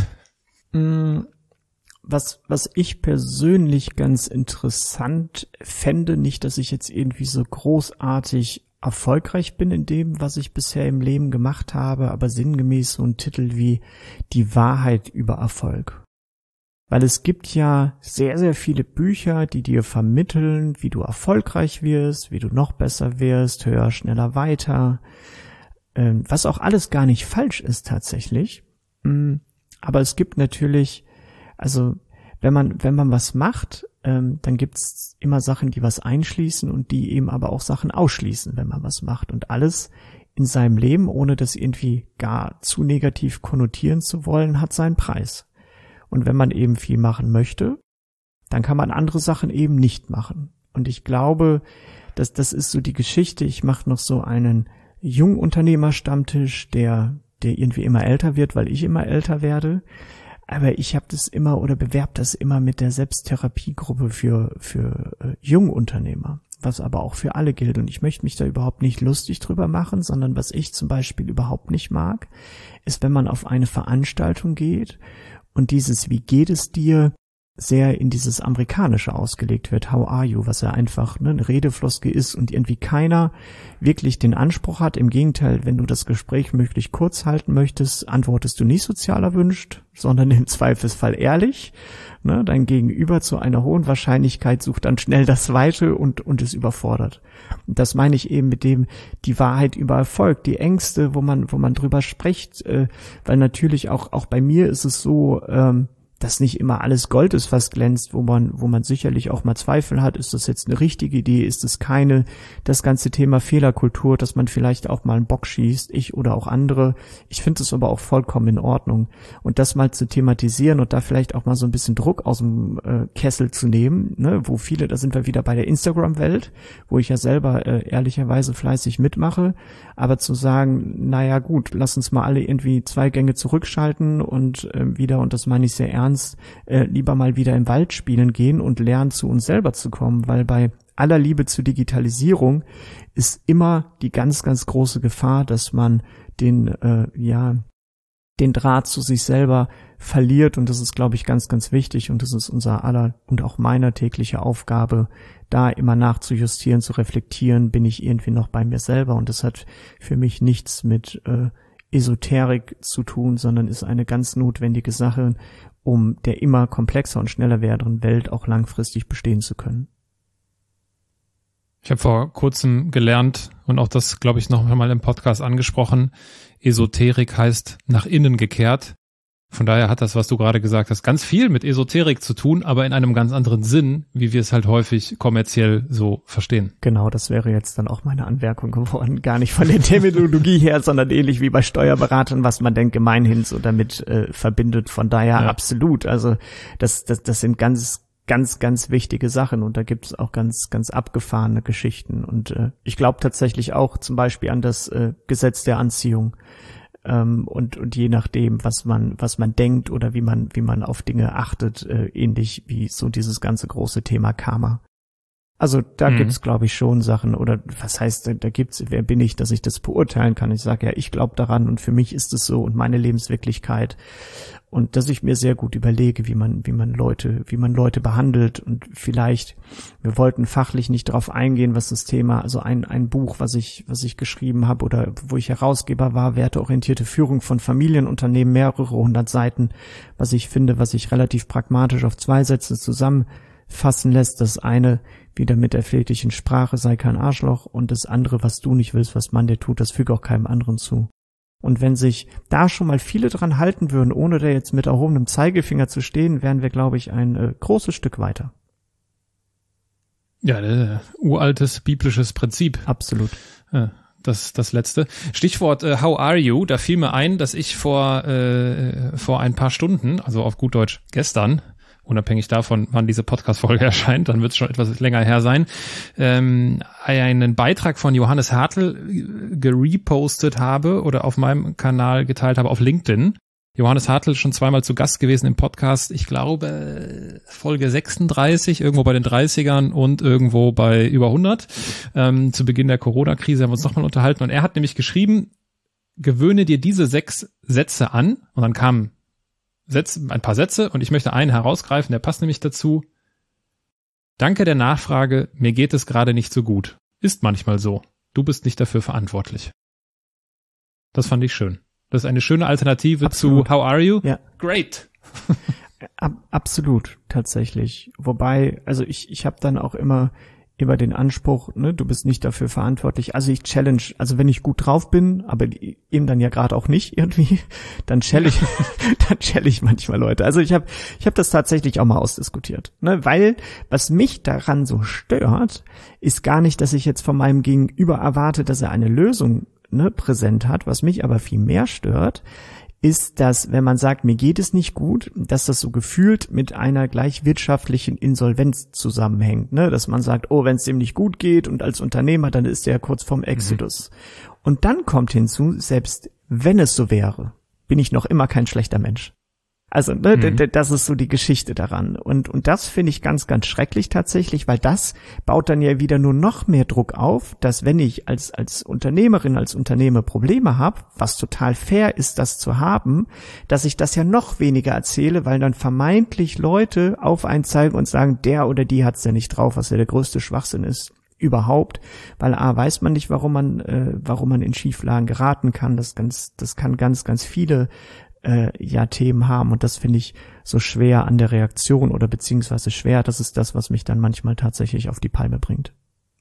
Was ich persönlich ganz interessant fände, nicht, dass ich jetzt irgendwie so großartig erfolgreich bin in dem, was ich bisher im Leben gemacht habe, aber sinngemäß so ein Titel wie Die Wahrheit über Erfolg. Weil es gibt ja sehr, sehr viele Bücher, die dir vermitteln, wie du erfolgreich wirst, wie du noch besser wirst, höher, schneller, weiter, was auch alles gar nicht falsch ist tatsächlich. Aber es gibt natürlich, also wenn man was macht, dann gibt's immer Sachen, die was einschließen und die eben aber auch Sachen ausschließen, wenn man was macht. Und alles in seinem Leben, ohne das irgendwie gar zu negativ konnotieren zu wollen, hat seinen Preis. Und wenn man eben viel machen möchte, dann kann man andere Sachen eben nicht machen. Und ich glaube, dass das ist so die Geschichte. Ich mache noch so einen Jungunternehmer-Stammtisch, der irgendwie immer älter wird, weil ich immer älter werde. Aber ich habe das immer oder bewerbe das immer mit der Selbsttherapiegruppe für Jungunternehmer, was aber auch für alle gilt. Und ich möchte mich da überhaupt nicht lustig drüber machen, sondern was ich zum Beispiel überhaupt nicht mag, ist, wenn man auf eine Veranstaltung geht und dieses Wie geht es dir sehr in dieses Amerikanische ausgelegt wird, how are you, was ja einfach eine Redefloskel ist und irgendwie keiner wirklich den Anspruch hat. Im Gegenteil, wenn du das Gespräch möglichst kurz halten möchtest, antwortest du nicht sozial erwünscht, sondern im Zweifelsfall ehrlich. Dein Gegenüber zu einer hohen Wahrscheinlichkeit sucht dann schnell das Weite und ist überfordert. Und das meine ich eben mit dem, die Wahrheit über Erfolg, die Ängste, wo man drüber spricht, weil natürlich auch bei mir ist es so, dass nicht immer alles Gold ist, was glänzt, wo man sicherlich auch mal Zweifel hat, ist das jetzt eine richtige Idee, ist es keine, das ganze Thema Fehlerkultur, dass man vielleicht auch mal einen Bock schießt, ich oder auch andere. Ich finde es aber auch vollkommen in Ordnung. Und das mal zu thematisieren und da vielleicht auch mal so ein bisschen Druck aus dem Kessel zu nehmen, ne, wo viele, da sind wir wieder bei der Instagram-Welt, wo ich ja selber ehrlicherweise fleißig mitmache, aber zu sagen, naja gut, lass uns mal alle irgendwie 2 Gänge zurückschalten und wieder, und das meine ich sehr ernst, lieber mal wieder im Wald spielen gehen und lernen, zu uns selber zu kommen, weil bei aller Liebe zur Digitalisierung ist immer die ganz, ganz große Gefahr, dass man den Draht zu sich selber verliert, und das ist, glaube ich, ganz, ganz wichtig, und das ist unser aller und auch meiner tägliche Aufgabe, da immer nachzujustieren, zu reflektieren, bin ich irgendwie noch bei mir selber, und das hat für mich nichts mit Esoterik zu tun, sondern ist eine ganz notwendige Sache, um der immer komplexer und schneller werdenden Welt auch langfristig bestehen zu können. Ich habe vor kurzem gelernt und auch das, glaube ich, noch einmal im Podcast angesprochen, Esoterik heißt nach innen gekehrt. Von daher hat das, was du gerade gesagt hast, ganz viel mit Esoterik zu tun, aber in einem ganz anderen Sinn, wie wir es halt häufig kommerziell so verstehen. Genau, das wäre jetzt dann auch meine Anmerkung geworden. Gar nicht von der Terminologie her, sondern ähnlich wie bei Steuerberatern, was man denn gemeinhin so damit verbindet. Von daher absolut. Also das sind ganz wichtige Sachen, und da gibt es auch ganz, ganz abgefahrene Geschichten. Und ich glaube tatsächlich auch zum Beispiel an das Gesetz der Anziehung. Und je nachdem, was man denkt oder wie man auf Dinge achtet, ähnlich wie so dieses ganze große Thema Karma. Also da gibt's, glaube ich, schon Sachen, oder was heißt, da gibt's, wer bin ich, dass ich das beurteilen kann? Ich sage ja, ich glaube daran, und für mich ist es so und meine Lebenswirklichkeit, und dass ich mir sehr gut überlege, wie man Leute behandelt, und vielleicht, wir wollten fachlich nicht darauf eingehen, was das Thema, also ein Buch, was ich geschrieben habe oder wo ich Herausgeber war, werteorientierte Führung von Familienunternehmen, mehrere 100 Seiten, was ich finde, was sich relativ pragmatisch auf 2 Sätze zusammenfassen lässt. Das eine, wieder mit der väterlichen Sprache, sei kein Arschloch, und das andere, was du nicht willst, was man dir tut, das füge auch keinem anderen zu. Und wenn sich da schon mal viele dran halten würden, ohne da jetzt mit erhobenem Zeigefinger zu stehen, wären wir, glaube ich, ein großes Stück weiter. Ja, uraltes biblisches Prinzip. Absolut. Das letzte. Stichwort How are you? Da fiel mir ein, dass ich vor ein paar Stunden, also auf gut Deutsch gestern, unabhängig davon, wann diese Podcast-Folge erscheint, dann wird es schon etwas länger her sein, einen Beitrag von Johannes Hartl gerepostet habe oder auf meinem Kanal geteilt habe auf LinkedIn. Johannes Hartl schon 2-mal zu Gast gewesen im Podcast, ich glaube Folge 36, irgendwo bei den 30ern und irgendwo bei über 100. Zu Beginn der Corona-Krise haben wir uns nochmal unterhalten, und er hat nämlich geschrieben, gewöhne dir diese 6 Sätze an, und dann kamen ein paar Sätze, und ich möchte einen herausgreifen, der passt nämlich dazu. Danke der Nachfrage, mir geht es gerade nicht so gut. Ist manchmal so. Du bist nicht dafür verantwortlich. Das fand ich schön. Das ist eine schöne Alternative Absolut. Zu How are you? Ja. Great. Absolut, tatsächlich. Wobei, also ich habe dann auch immer den Anspruch, ne, du bist nicht dafür verantwortlich. Also ich challenge, also wenn ich gut drauf bin, aber eben dann ja gerade auch nicht irgendwie, dann challenge ich manchmal Leute. Also ich hab das tatsächlich auch mal ausdiskutiert, ne, weil was mich daran so stört, ist gar nicht, dass ich jetzt von meinem Gegenüber erwarte, dass er eine Lösung, ne, präsent hat. Was mich aber viel mehr stört, ist, dass, wenn man sagt, mir geht es nicht gut, dass das so gefühlt mit einer gleich wirtschaftlichen Insolvenz zusammenhängt, ne? Dass man sagt, oh, wenn es dem nicht gut geht und als Unternehmer, dann ist der ja kurz vorm Exodus. Und dann kommt hinzu, selbst wenn es so wäre, bin ich noch immer kein schlechter Mensch. Also, ne, das ist so die Geschichte daran. Und das finde ich ganz, ganz schrecklich tatsächlich, weil das baut dann ja wieder nur noch mehr Druck auf, dass wenn ich als Unternehmerin, als Unternehmer Probleme habe, was total fair ist, das zu haben, dass ich das ja noch weniger erzähle, weil dann vermeintlich Leute auf einen zeigen und sagen, der oder die hat's ja nicht drauf, was ja der größte Schwachsinn ist überhaupt, weil weiß man nicht, warum man in Schieflagen geraten kann. Das kann ganz, ganz viele Themen haben, und das finde ich so schwer an der Reaktion oder beziehungsweise schwer, das ist das, was mich dann manchmal tatsächlich auf die Palme bringt.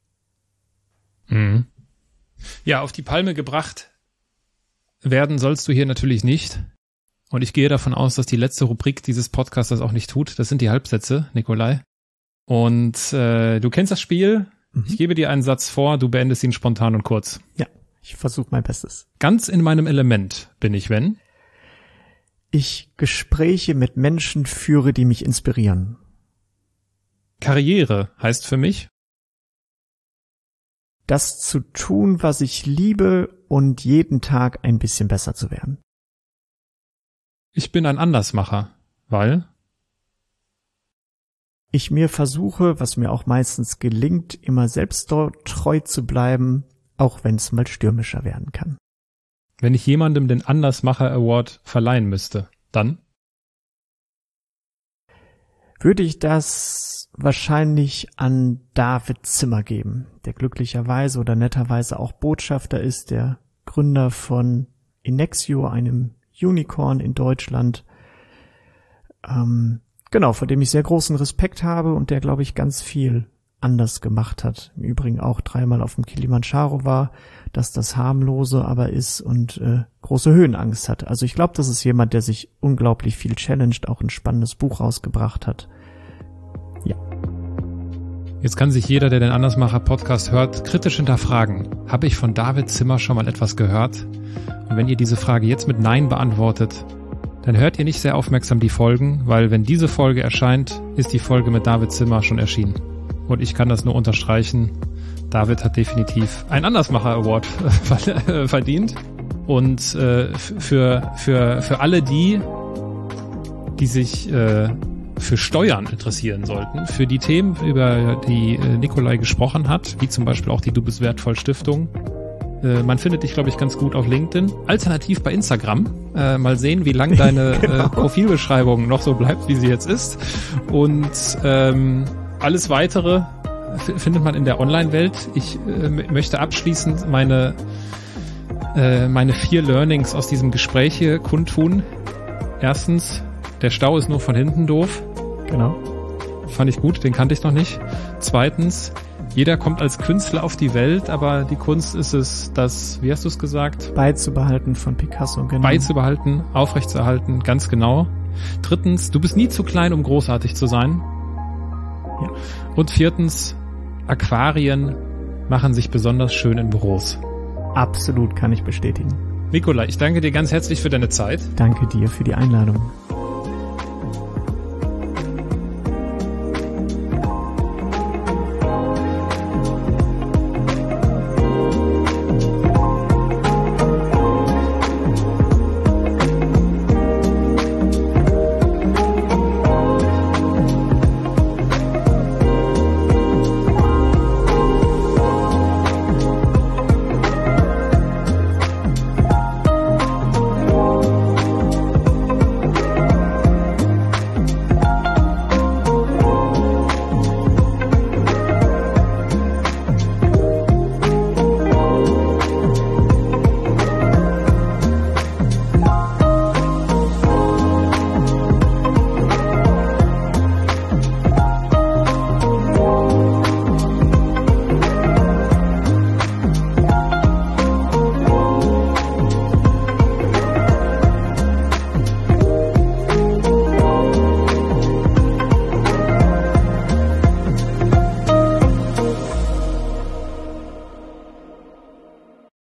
Mhm. Ja, auf die Palme gebracht werden sollst du hier natürlich nicht. Und ich gehe davon aus, dass die letzte Rubrik dieses Podcasts das auch nicht tut. Das sind die Halbsätze, Nikolai. Und du kennst das Spiel. Ich gebe dir einen Satz vor, du beendest ihn spontan und kurz. Ja, ich versuche mein Bestes. Ganz in meinem Element bin ich, wenn ich Gespräche mit Menschen führe, die mich inspirieren. Karriere heißt für mich das zu tun, was ich liebe und jeden Tag ein bisschen besser zu werden. Ich bin ein Andersmacher, weil ich mir versuche, was mir auch meistens gelingt, immer selbst treu zu bleiben, auch wenn es mal stürmischer werden kann. Wenn ich jemandem den Andersmacher Award verleihen müsste, dann würde ich das wahrscheinlich an David Zimmer geben, der glücklicherweise oder netterweise auch Botschafter ist, der Gründer von Inexio, einem Unicorn in Deutschland, genau, vor dem ich sehr großen Respekt habe und der, glaube ich, ganz viel anders gemacht hat. Im Übrigen auch 3-mal auf dem Kilimanjaro war, dass das harmlose aber ist und große Höhenangst hat. Also ich glaube, das ist jemand, der sich unglaublich viel challenged, auch ein spannendes Buch rausgebracht hat. Ja. Jetzt kann sich jeder, der den Andersmacher-Podcast hört, kritisch hinterfragen. Habe ich von David Zimmer schon mal etwas gehört? Und wenn ihr diese Frage jetzt mit Nein beantwortet, dann hört ihr nicht sehr aufmerksam die Folgen, weil wenn diese Folge erscheint, ist die Folge mit David Zimmer schon erschienen. Und ich kann das nur unterstreichen. David hat definitiv einen Andersmacher-Award verdient. Und für alle die sich für Steuern interessieren sollten, für die Themen, über die Nikolai gesprochen hat, wie zum Beispiel auch die Du bist wertvoll Stiftung. Man findet dich, glaube ich, ganz gut auf LinkedIn. Alternativ bei Instagram. Mal sehen, wie lang deine Profilbeschreibung noch so bleibt, wie sie jetzt ist. Und alles Weitere findet man in der Online-Welt. Ich möchte abschließend meine 4 Learnings aus diesem Gespräch hier kundtun. Erstens, der Stau ist nur von hinten doof. Genau. Fand ich gut, den kannte ich noch nicht. Zweitens, jeder kommt als Künstler auf die Welt, aber die Kunst ist es, das, wie hast du es gesagt? Beizubehalten von Picasso, genau. Beizubehalten, aufrechtzuerhalten, ganz genau. Drittens, du bist nie zu klein, um großartig zu sein. Ja. Und viertens, Aquarien machen sich besonders schön in Büros. Absolut, kann ich bestätigen. Nikolai, ich danke dir ganz herzlich für deine Zeit. Danke dir für die Einladung.